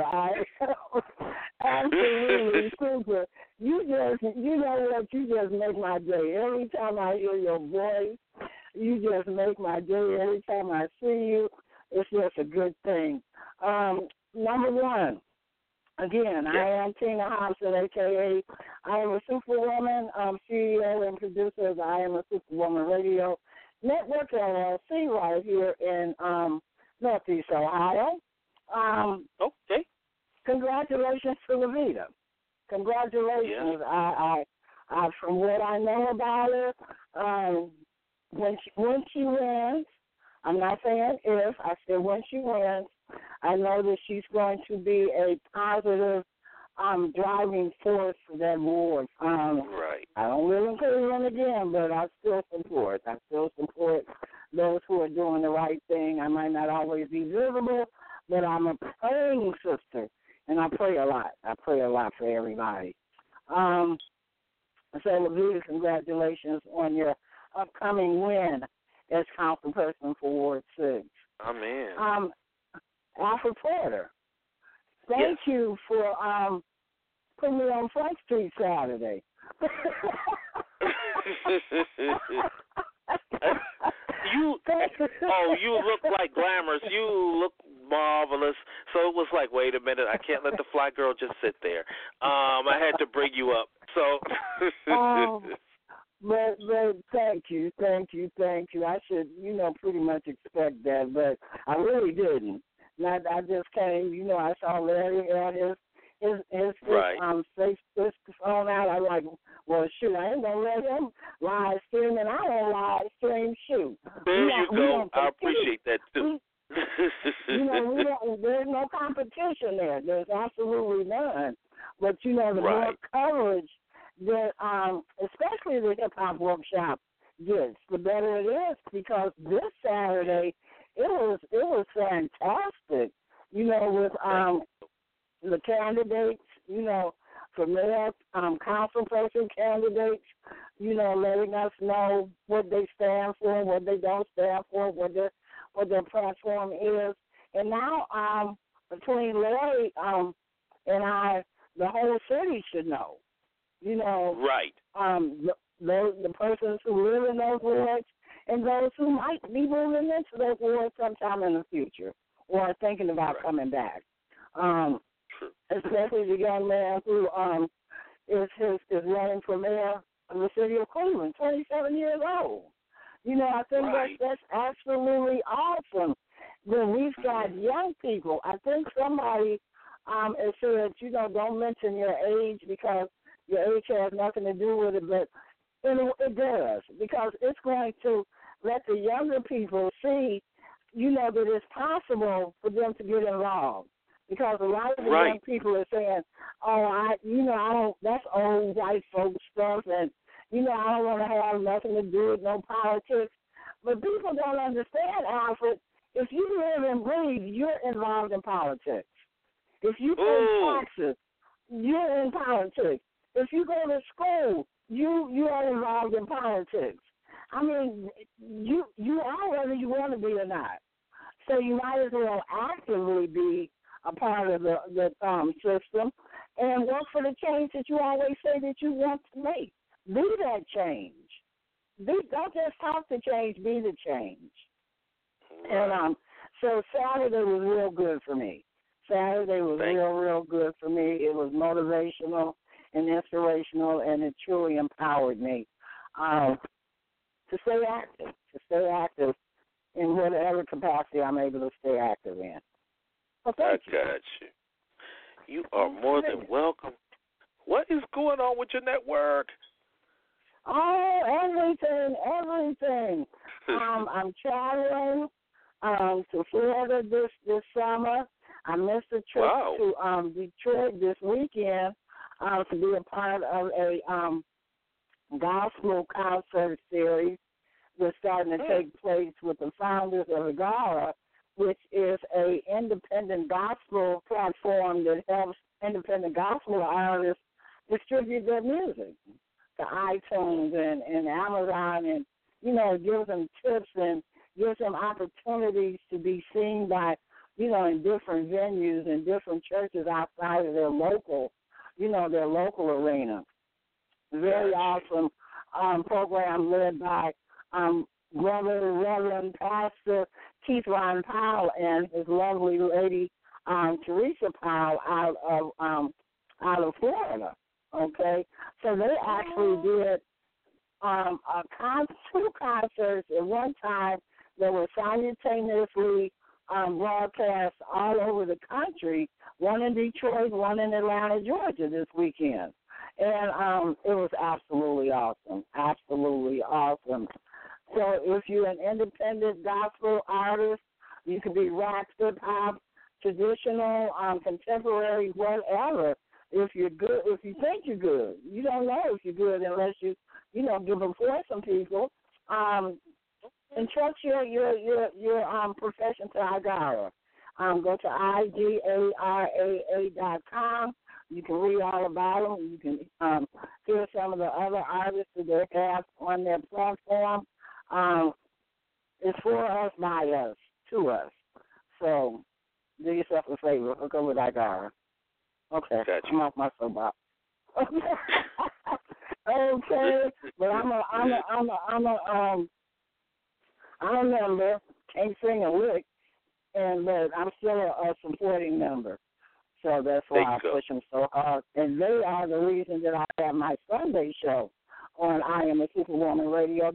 Absolutely super. You know what? You just make my day. Every time I hear your voice, you just make my day. Every time I see you, it's just a good thing. Number one, again, yes. I am Tina Hobson, a.k.a. I Am a Superwoman, CEO and producer of I Am a Superwoman Radio Network, LLC, right here in Northeast Ohio. Okay. Congratulations to Levita. Congratulations. Yeah. I from what I know about her, when she wins, I'm not saying if, I said when she wins, I know that she's going to be a positive driving force for that ward. Right. I don't live in Cleveland again, but I still support. Those who are doing the right thing. I might not always be visible, but I'm a praying sister, and I pray a lot. I pray a lot for everybody. So, Levita, congratulations on your upcoming win as councilperson for Ward 6. Amen. Alfred Porter, thank you for putting me on Front Street Saturday. You look like glamorous. You look marvelous. So it was like, wait a minute, I can't let the fly girl just sit there. I had to bring you up. So. But thank you. I should, pretty much expect that, but I really didn't. I just came, I saw Larry at his phone out. I was like, well, shoot, I ain't gonna let him live stream, and I don't live stream. Shoot. There you go. I appreciate that too. There's no competition there. There's absolutely none. But the more coverage that, especially the Hip Hop Workshop gets, the better it is. Because this Saturday, it was fantastic. With the candidates, for mayor, councilperson candidates, letting us know what they stand for, what they don't stand for, what their platform is. And now, between Larry and I, the whole city should know. Right. The persons who live in those wards and those who might be moving into those wards sometime in the future or are thinking about coming back. Especially the young man who is running for mayor of the city of Cleveland, 27 years old. I think that's absolutely awesome. When we've got young people, I think somebody has said, don't mention your age because your age has nothing to do with it, but it does, because it's going to let the younger people see, that it's possible for them to get involved. Because a lot of the young people are saying, I don't, that's old white folks stuff, and, I don't want to have nothing to do with no politics. But people don't understand, Alfred, if you live and breathe, you're involved in politics. If you pay taxes, you're in politics. If you go to school, you are involved in politics. I mean, you are whether you want to be or not. So you might as well actively be a part of the system and work for the change that you always say that you want to make. Be that change. Don't just talk the change, be the change. And so Saturday was real good for me. Saturday was real good for me. It was motivational and inspirational, and it truly empowered me to stay active in whatever capacity I'm able to stay active in. Well, I got you. You are more than welcome. What is going on with your network? Oh, everything. I'm traveling to Florida this summer. I missed a trip to Detroit this weekend to be a part of a gospel concert series that's starting to take place with the founders of Agara, which is a independent gospel platform that helps independent gospel artists distribute their music to iTunes and Amazon, and, you know, gives them tips and gives them opportunities to be seen by, you know, in different venues and different churches outside of their local, you know, their local arena. Very awesome program led by Reverend Pastor Keith Ron Powell and his lovely lady Teresa Powell out of Florida. Okay, so they actually did two concerts at one time that were simultaneously broadcast all over the country, one in Detroit, one in Atlanta, Georgia this weekend. And it was absolutely awesome. So if you're an independent gospel artist, you can be rock, hip-hop, traditional, contemporary, whatever. If you're good, if you think you're good, you don't know if you're good unless you know, give a voice some people. Entrust your profession to Agara. Go to IGARAA.com. You can read all about them. You can hear some of the other artists that they have on their platform. It's for us, by us, to us. So do yourself a favor. Hook up with Agara. Okay, gotcha. I'm off my soapbox. Okay, but I'm a member. Can't sing a lick, but I'm still a supporting member. So that's why I push them so hard. And they are the reason that I have my Sunday show on I Am a Superwoman Radio.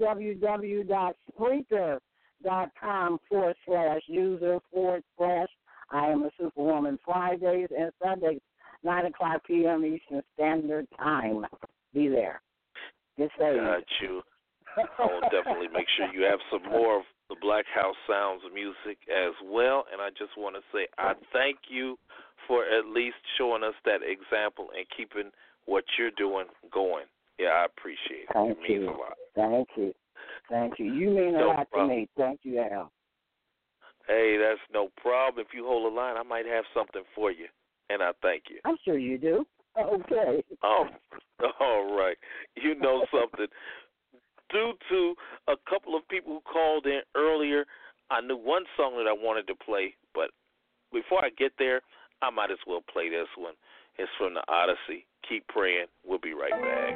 www.spreaker.com/user/ I Am a Superwoman, Fridays and Sundays, 9 o'clock p.m. Eastern Standard Time. Be there. Get saved. Got you. I will definitely make sure you have some more of the Black House Sounds music as well. And I just want to say I thank you for at least showing us that example and keeping what you're doing going. Yeah, I appreciate it. It means a lot. Thank you. You mean a lot to me. Thank you, Al. Hey, that's no problem. If you hold a line, I might have something for you, and I thank you. I'm sure you do. Okay. Oh, all right. You know something. Due to a couple of people who called in earlier, I knew one song that I wanted to play, but before I get there, I might as well play this one. It's from the Odyssey. Keep praying. We'll be right back.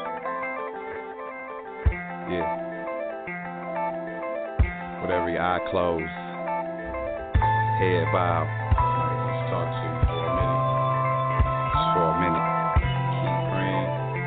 Yeah. With every eye closed, head bowed, let's talk to you for a minute. Just for a minute. Keep praying.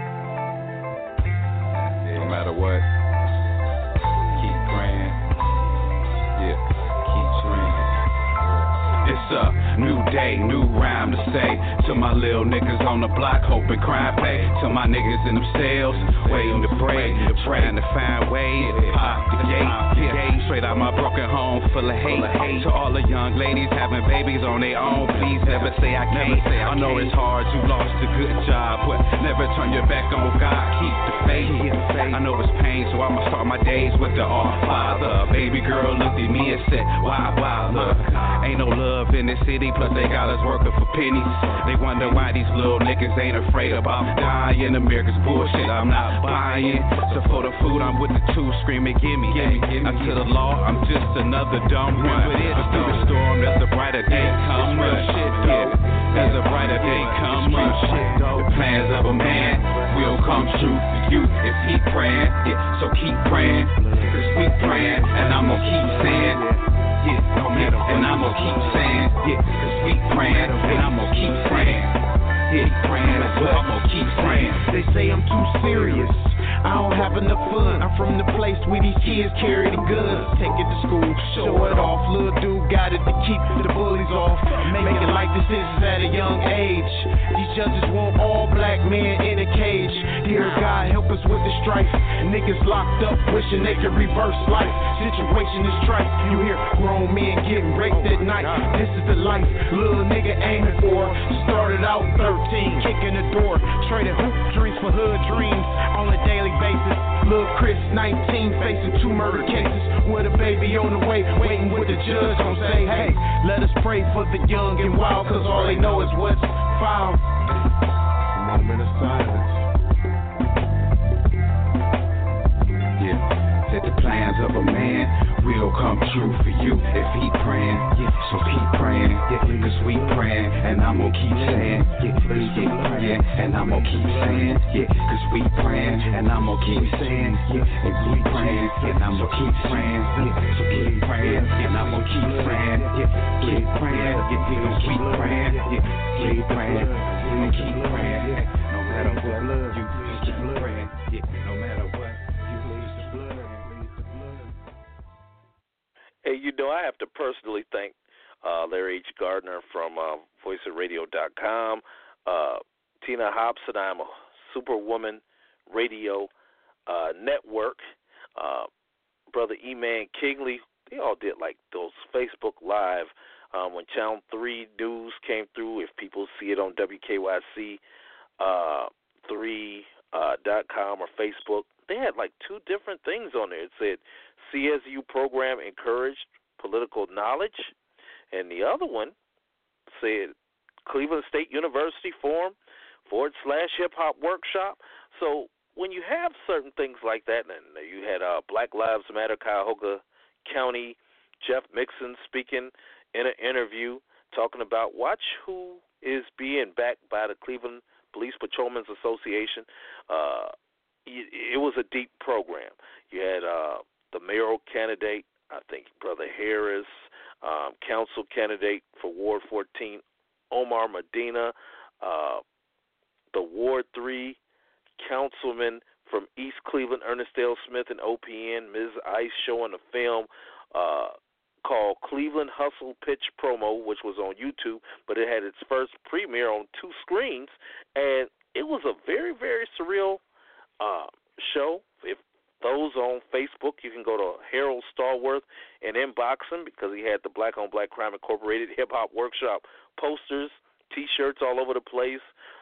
Yeah, no matter what. Keep praying. Yeah, keep praying. It's a new day, new rhyme to say to my little niggas on the block, hoping crime pay. To my niggas in them cells, waiting to pray, trying to find ways to pop the gate. Straight out my broken home, full of hate. To all the young ladies having babies on their own, please never say I can't. I know it's hard, you lost a good job, but never turn your back on God. Keep the faith. I know it's pain, so I'ma start my days with the Our Father. Baby girl looked at me and said, why, look, ain't no love in this city, plus they got us working for pennies. They wonder why these little niggas ain't afraid about dying. America's bullshit, I'm not buying. So for the food, I'm with the two screaming, gimme. Now to the law, I'm just another dumb one. But through the storm, there's a brighter day coming. There's a brighter day coming. The plans of a man will come true for you if he praying. Yeah, so keep praying, cause we praying, and I'm gonna keep saying, yeah, no matter, and I'm gonna keep saying, yeah, cause we praying, and I'm gonna keep praying, yeah, praying, I'm gonna keep praying. They say I'm too serious, I don't have enough fun. I'm from the place where these kids carry the guns. Take it to school, show it off. Little dude got it to keep the bullies off. Make it like decisions at a young age. These judges want all black men in a cage. Dear God, help us with the strife. Niggas locked up, wishing they could reverse life. Situation is trite. You hear grown men getting raped at night. This is the life little nigga aiming for. Started out 13, kicking the door. Traded hoop dreams for hood dreams on a daily basis. Lil' Chris, 19, facing 2 murder cases with a baby on the way, waiting with the judge gon' say, hey, let us pray for the young and wild, cause all they know is what's found. A moment of silence. Yeah, that the plans of a man will come true for you if he praying. Yeah, so keep praying, yeah, cause we praying, and I'm gonna keep saying, yeah, let's keep praying, and I'm gonna keep saying, yeah, cause we praying, and I'm gonna keep saying, yeah, and we praying, and I'm gonna keep praying, yeah, so keep praying, and I'm gonna keep praying, yeah, keep praying, yeah, we gon' keep praying, yeah, keep praying, we gon' keep praying, yeah, no matter what, you keep praying, yeah, no matter what, you lose the blood. Hey, you know, I have to personally thank Larry H. Gardner from VoiceOfRadio.com, Tina Hobson. I'm a Superwoman Radio Network, Brother E-Man Kingley. They all did like those Facebook Live when Channel 3 News came through. If people see it on WKYC 3.com or Facebook, they had like 2 different things on there. It said CSU program encouraged political knowledge, and the other one said Cleveland State University Forum /hip hop workshop. So when you have certain things like that, and you had Black Lives Matter Cuyahoga County Jeff Mixon speaking in an interview talking about watch who is being backed by the Cleveland Police Patrolmen's Association. It was a deep program. You had the mayoral candidate, I think Brother Harris, council candidate for Ward 14, Omar Medina, the Ward 3 councilman from East Cleveland, Ernest Dale Smith, and OPN, Ms. Ice, showing a film called Cleveland Hustle Pitch Promo, which was on YouTube, but it had its first premiere on 2 screens, and it was a very, very surreal show. If those on Facebook, you can go to Harold Stallworth and inbox him because he had the Black on Black Crime Incorporated Hip Hop Workshop posters, T-shirts all over the place.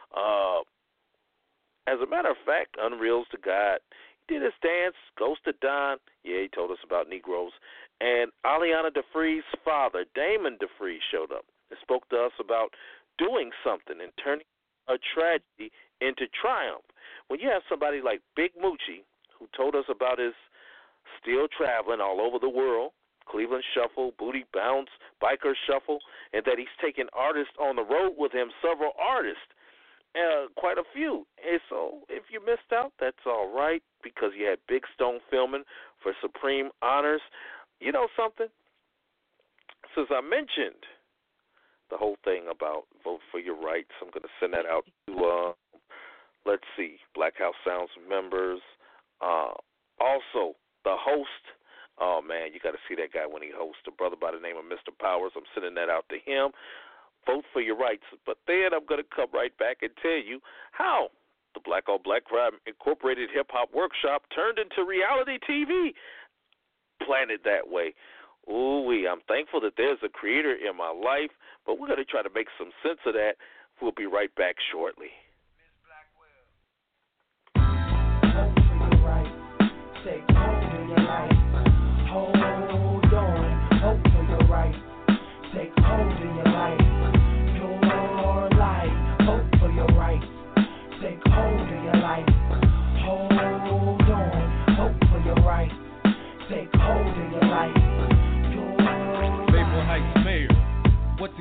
As a matter of fact, Unreal's the God. He did his dance, Ghost of Don. Yeah, he told us about Negroes. And Aliana DeFree's father, Damon DeFree, showed up and spoke to us about doing something and turning a tragedy into triumph. When you have somebody like Big Moochie, who told us about his still traveling all over the world, Cleveland Shuffle, Booty Bounce, Biker Shuffle, and that he's taking artists on the road with him, several artists, quite a few. And so if you missed out, that's all right, because you had Big Stone filming for Supreme Honors. You know something? Since I mentioned the whole thing about vote for your rights, I'm going to send that out to, let's see, Black House Sounds members. Also, the host, oh, man, you got to see that guy when he hosts, a brother by the name of Mr. Powers. I'm sending that out to him. Vote for your rights. But then I'm going to come right back and tell you how the Black on Black Crime Incorporated Hip Hop Workshop turned into reality TV. Planned it that way. Ooh-wee, I'm thankful that there's a creator in my life, but we're going to try to make some sense of that. We'll be right back shortly. Vote for your rights.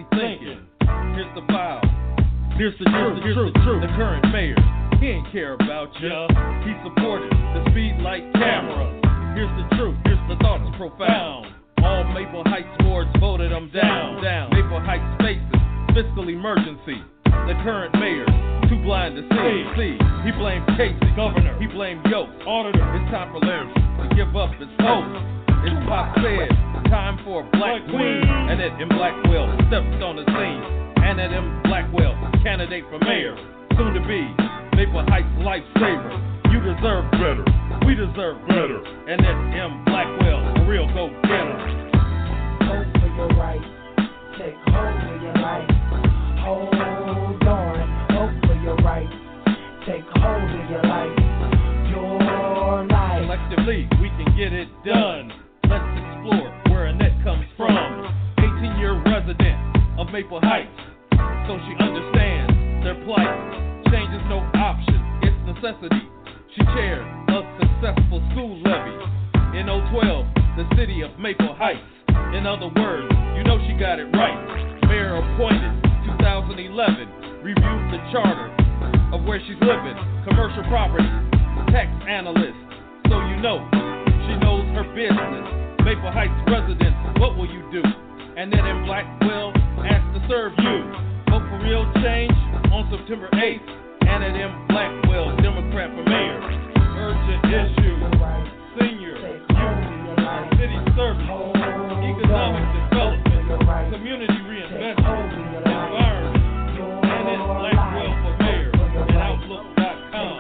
he thinking? Here's the file. Here's the truth. The current mayor, he ain't care about ya. He supported the speed light camera. Here's the truth. Here's the thoughts profound. All Maple Heights boards voted him down. Maple Heights faces fiscal emergency. The current mayor, too blind to see. He blamed Casey, governor. He blamed Yost, auditor. It's time for Larry to give up his post. It's Pop said, time for a black queen. Annette M. Blackwell steps on the scene. Annette M. Blackwell, candidate for mayor, soon to be Maple Heights lifesaver. You deserve better. We deserve better. Annette M. Blackwell, a real go-getter. Hope for your right. Take hold of your life. Hold on. Hope for your right. Take hold of your life. Your life. Collectively, we can get it done. Let's explore where Annette comes from. 18-year resident of Maple Heights, so she understands their plight. Change is no option, it's necessity. She chaired a successful school levy in 012, the city of Maple Heights. In other words, you know she got it right. Mayor appointed 2011, reviewed the charter of where she's living, commercial property, tax analyst, so you know she knows her business. Maple Heights residents, what will you do? Annette M. Blackwell asked to serve you. Vote for real change on September 8th. Annette M. Blackwell, Democrat for mayor. Urgent issue, senior, youth, city service, economic development, community reinvestment, environment. Annette Blackwell for mayor at Outlook.com.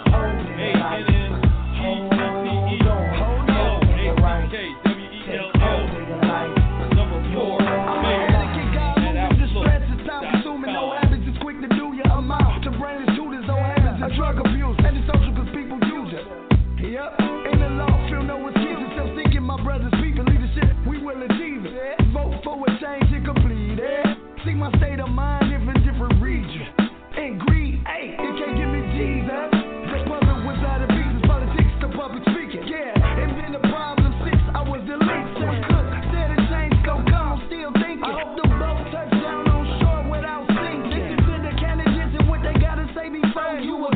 Drug abuse, antisocial cause people use it. Yep, in the law, feel no excuses. Still seeking my brother's people, leadership, we will achieve it. Vote for a change and complete it. See my state of mind, live in different regions. And greed, hey, it can't give me Jesus. The puzzle was out of pieces, politics to public speaking. Yeah, it's been a problem since I was the least. Sam Cooke said a change go come, still thinking. I hope the boat touch down on shore without sinking. Listen to the candidates and what they gotta say before you agree.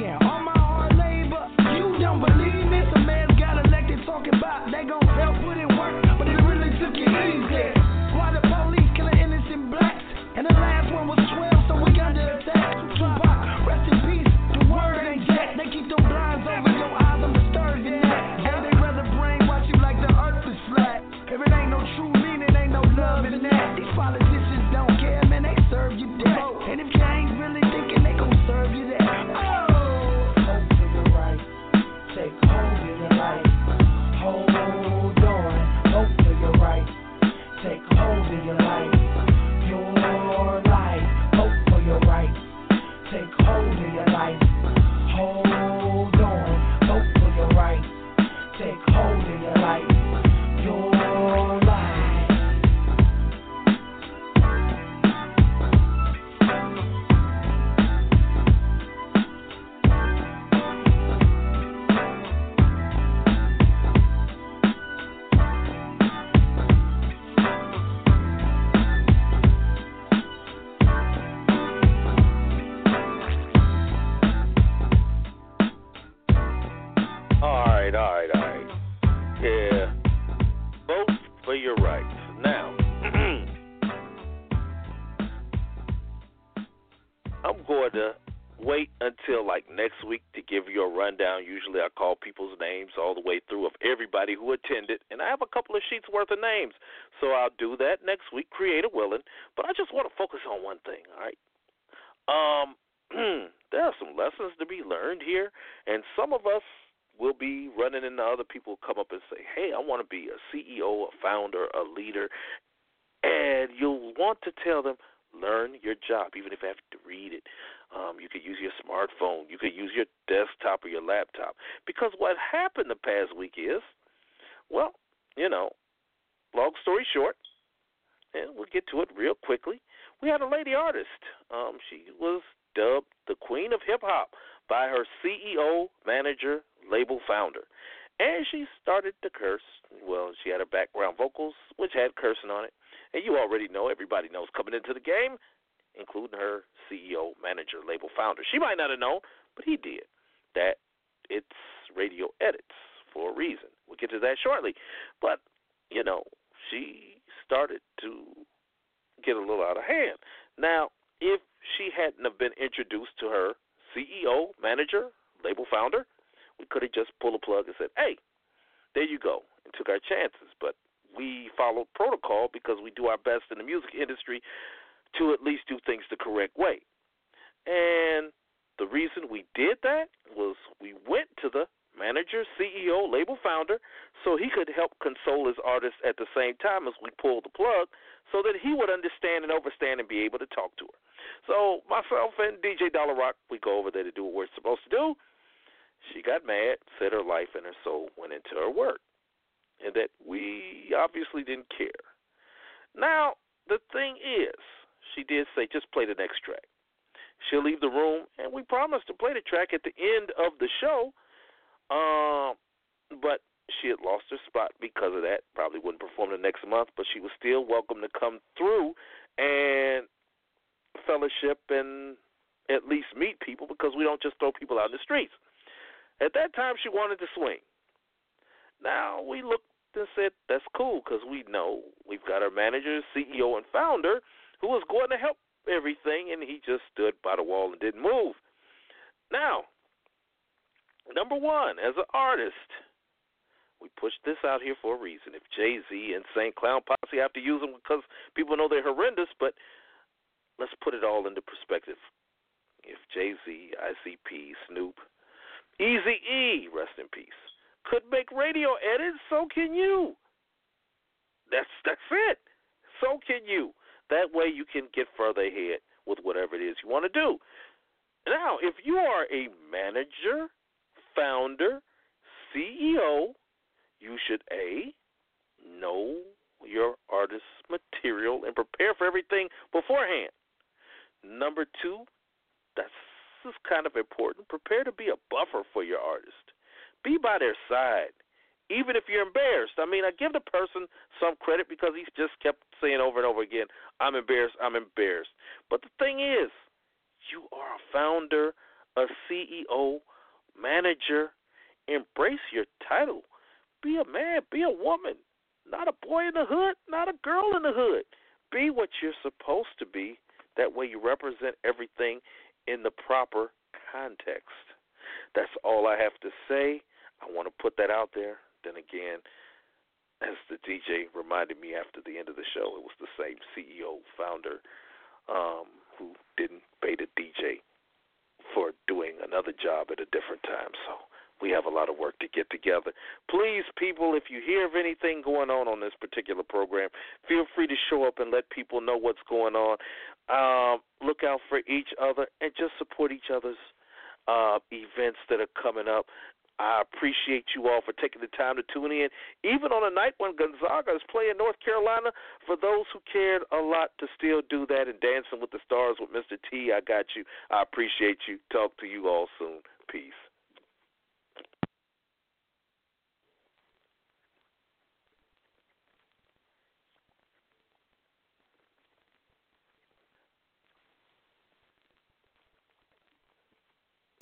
Talking about they gon' help put in work, but it really took it easy. Why the police killing innocent blacks? And the last one was 12, so we under attack. Tupac, rest in peace, the word ain't jack. They keep them blinds over your eyes, I'm disturbed in that. And they rather brainwash you like the earth is flat. If it ain't no true meaning, ain't no love in that. These politicians don't care, man, they serve you that. And if you ain't really thinking, they gon' serve you that. Oh, hope for your right, take hold of your life. Hold on, hope for your right. Take hold of your life. Your life, hope for your right. Take hold of your life. Hold on, hope for your right. Take hold of your life. Your life. All right. Yeah. Vote for your rights. Now, I'm going to wait until like next week to give you a rundown. Usually I call people's names all the way through of everybody who attended, and I have a couple of sheets worth of names. So I'll do that next week, creative willing. But I just want to focus on one thing, all right? There are some lessons to be learned here, and some of us will be running into other people who come up and say, hey, I want to be a CEO, a founder, a leader, and you'll want to tell them, learn your job, even if you have to read it. You could use your smartphone. You could use your desktop or your laptop. Because what happened the past week is, well, you know, long story short, and we'll get to it real quickly, we had a lady artist. She was dubbed the Queen of Hip Hop by her CEO, manager, label founder. And she started to curse. Well, she had her background vocals, which had cursing on it. And you already know, everybody knows coming into the game, including her CEO, manager, label founder. She might not have known, but he did, that it's radio edits for a reason. We'll get to that shortly. But, she started to get a little out of hand. Now, if she hadn't have been introduced to her CEO, manager, label founder, we could have just pulled a plug and said, hey, there you go, and took our chances. But we followed protocol because we do our best in the music industry to at least do things the correct way. And the reason we did that was we went to the manager, CEO, label founder, so he could help console his artists at the same time as we pulled the plug so that he would understand and overstand and be able to talk to her. So myself and DJ Dollar Rock, we go over there to do what we're supposed to do. She got mad, said her life and her soul went into her work, and that we obviously didn't care. Now, the thing is, she did say, just play the next track. She'll leave the room, and we promised to play the track at the end of the show, but she had lost her spot because of that. Probably wouldn't perform the next month, but she was still welcome to come through and fellowship and at least meet people, because we don't just throw people out in the streets. At that time, she wanted to swing. Now, we looked and said, that's cool, because we know we've got our manager, CEO, and founder who was going to help everything, and he just stood by the wall and didn't move. Now, number one, as an artist, we pushed this out here for a reason. If Jay-Z and St. Clown Posse have to use them because people know they're horrendous, but let's put it all into perspective. If Jay-Z, ICP, Snoop, Eazy-E, rest in peace, could make radio edits, so can you. That's it. So can you. That way you can get further ahead with whatever it is you want to do. Now, if you are a manager, founder, CEO, you should, A, know your artist's material and prepare for everything beforehand. Number two, this is kind of important, prepare to be a buffer for your artist. Be by their side, even if you're embarrassed. I mean, I give the person some credit because he's just kept saying over and over again, I'm embarrassed. But the thing is, you are a founder, a CEO, manager. Embrace your title. Be a man, be a woman, not a boy in the hood, not a girl in the hood. Be what you're supposed to be. That way you represent everything in the proper context. That's all I have to say. I want to put that out there. Then again, as the DJ reminded me after the end of the show, it was the same CEO, founder, who didn't pay the DJ for doing another job at a different time. So we have a lot of work to get together. Please, people, if you hear of anything going on this particular program, feel free to show up and let people know what's going on. Look out for each other and just support each other's events that are coming up. I appreciate you all for taking the time to tune in, even on a night when Gonzaga is playing North Carolina. For those who cared a lot to still do that and Dancing with the Stars with Mr. T, I got you. I appreciate you. Talk to you all soon. Peace.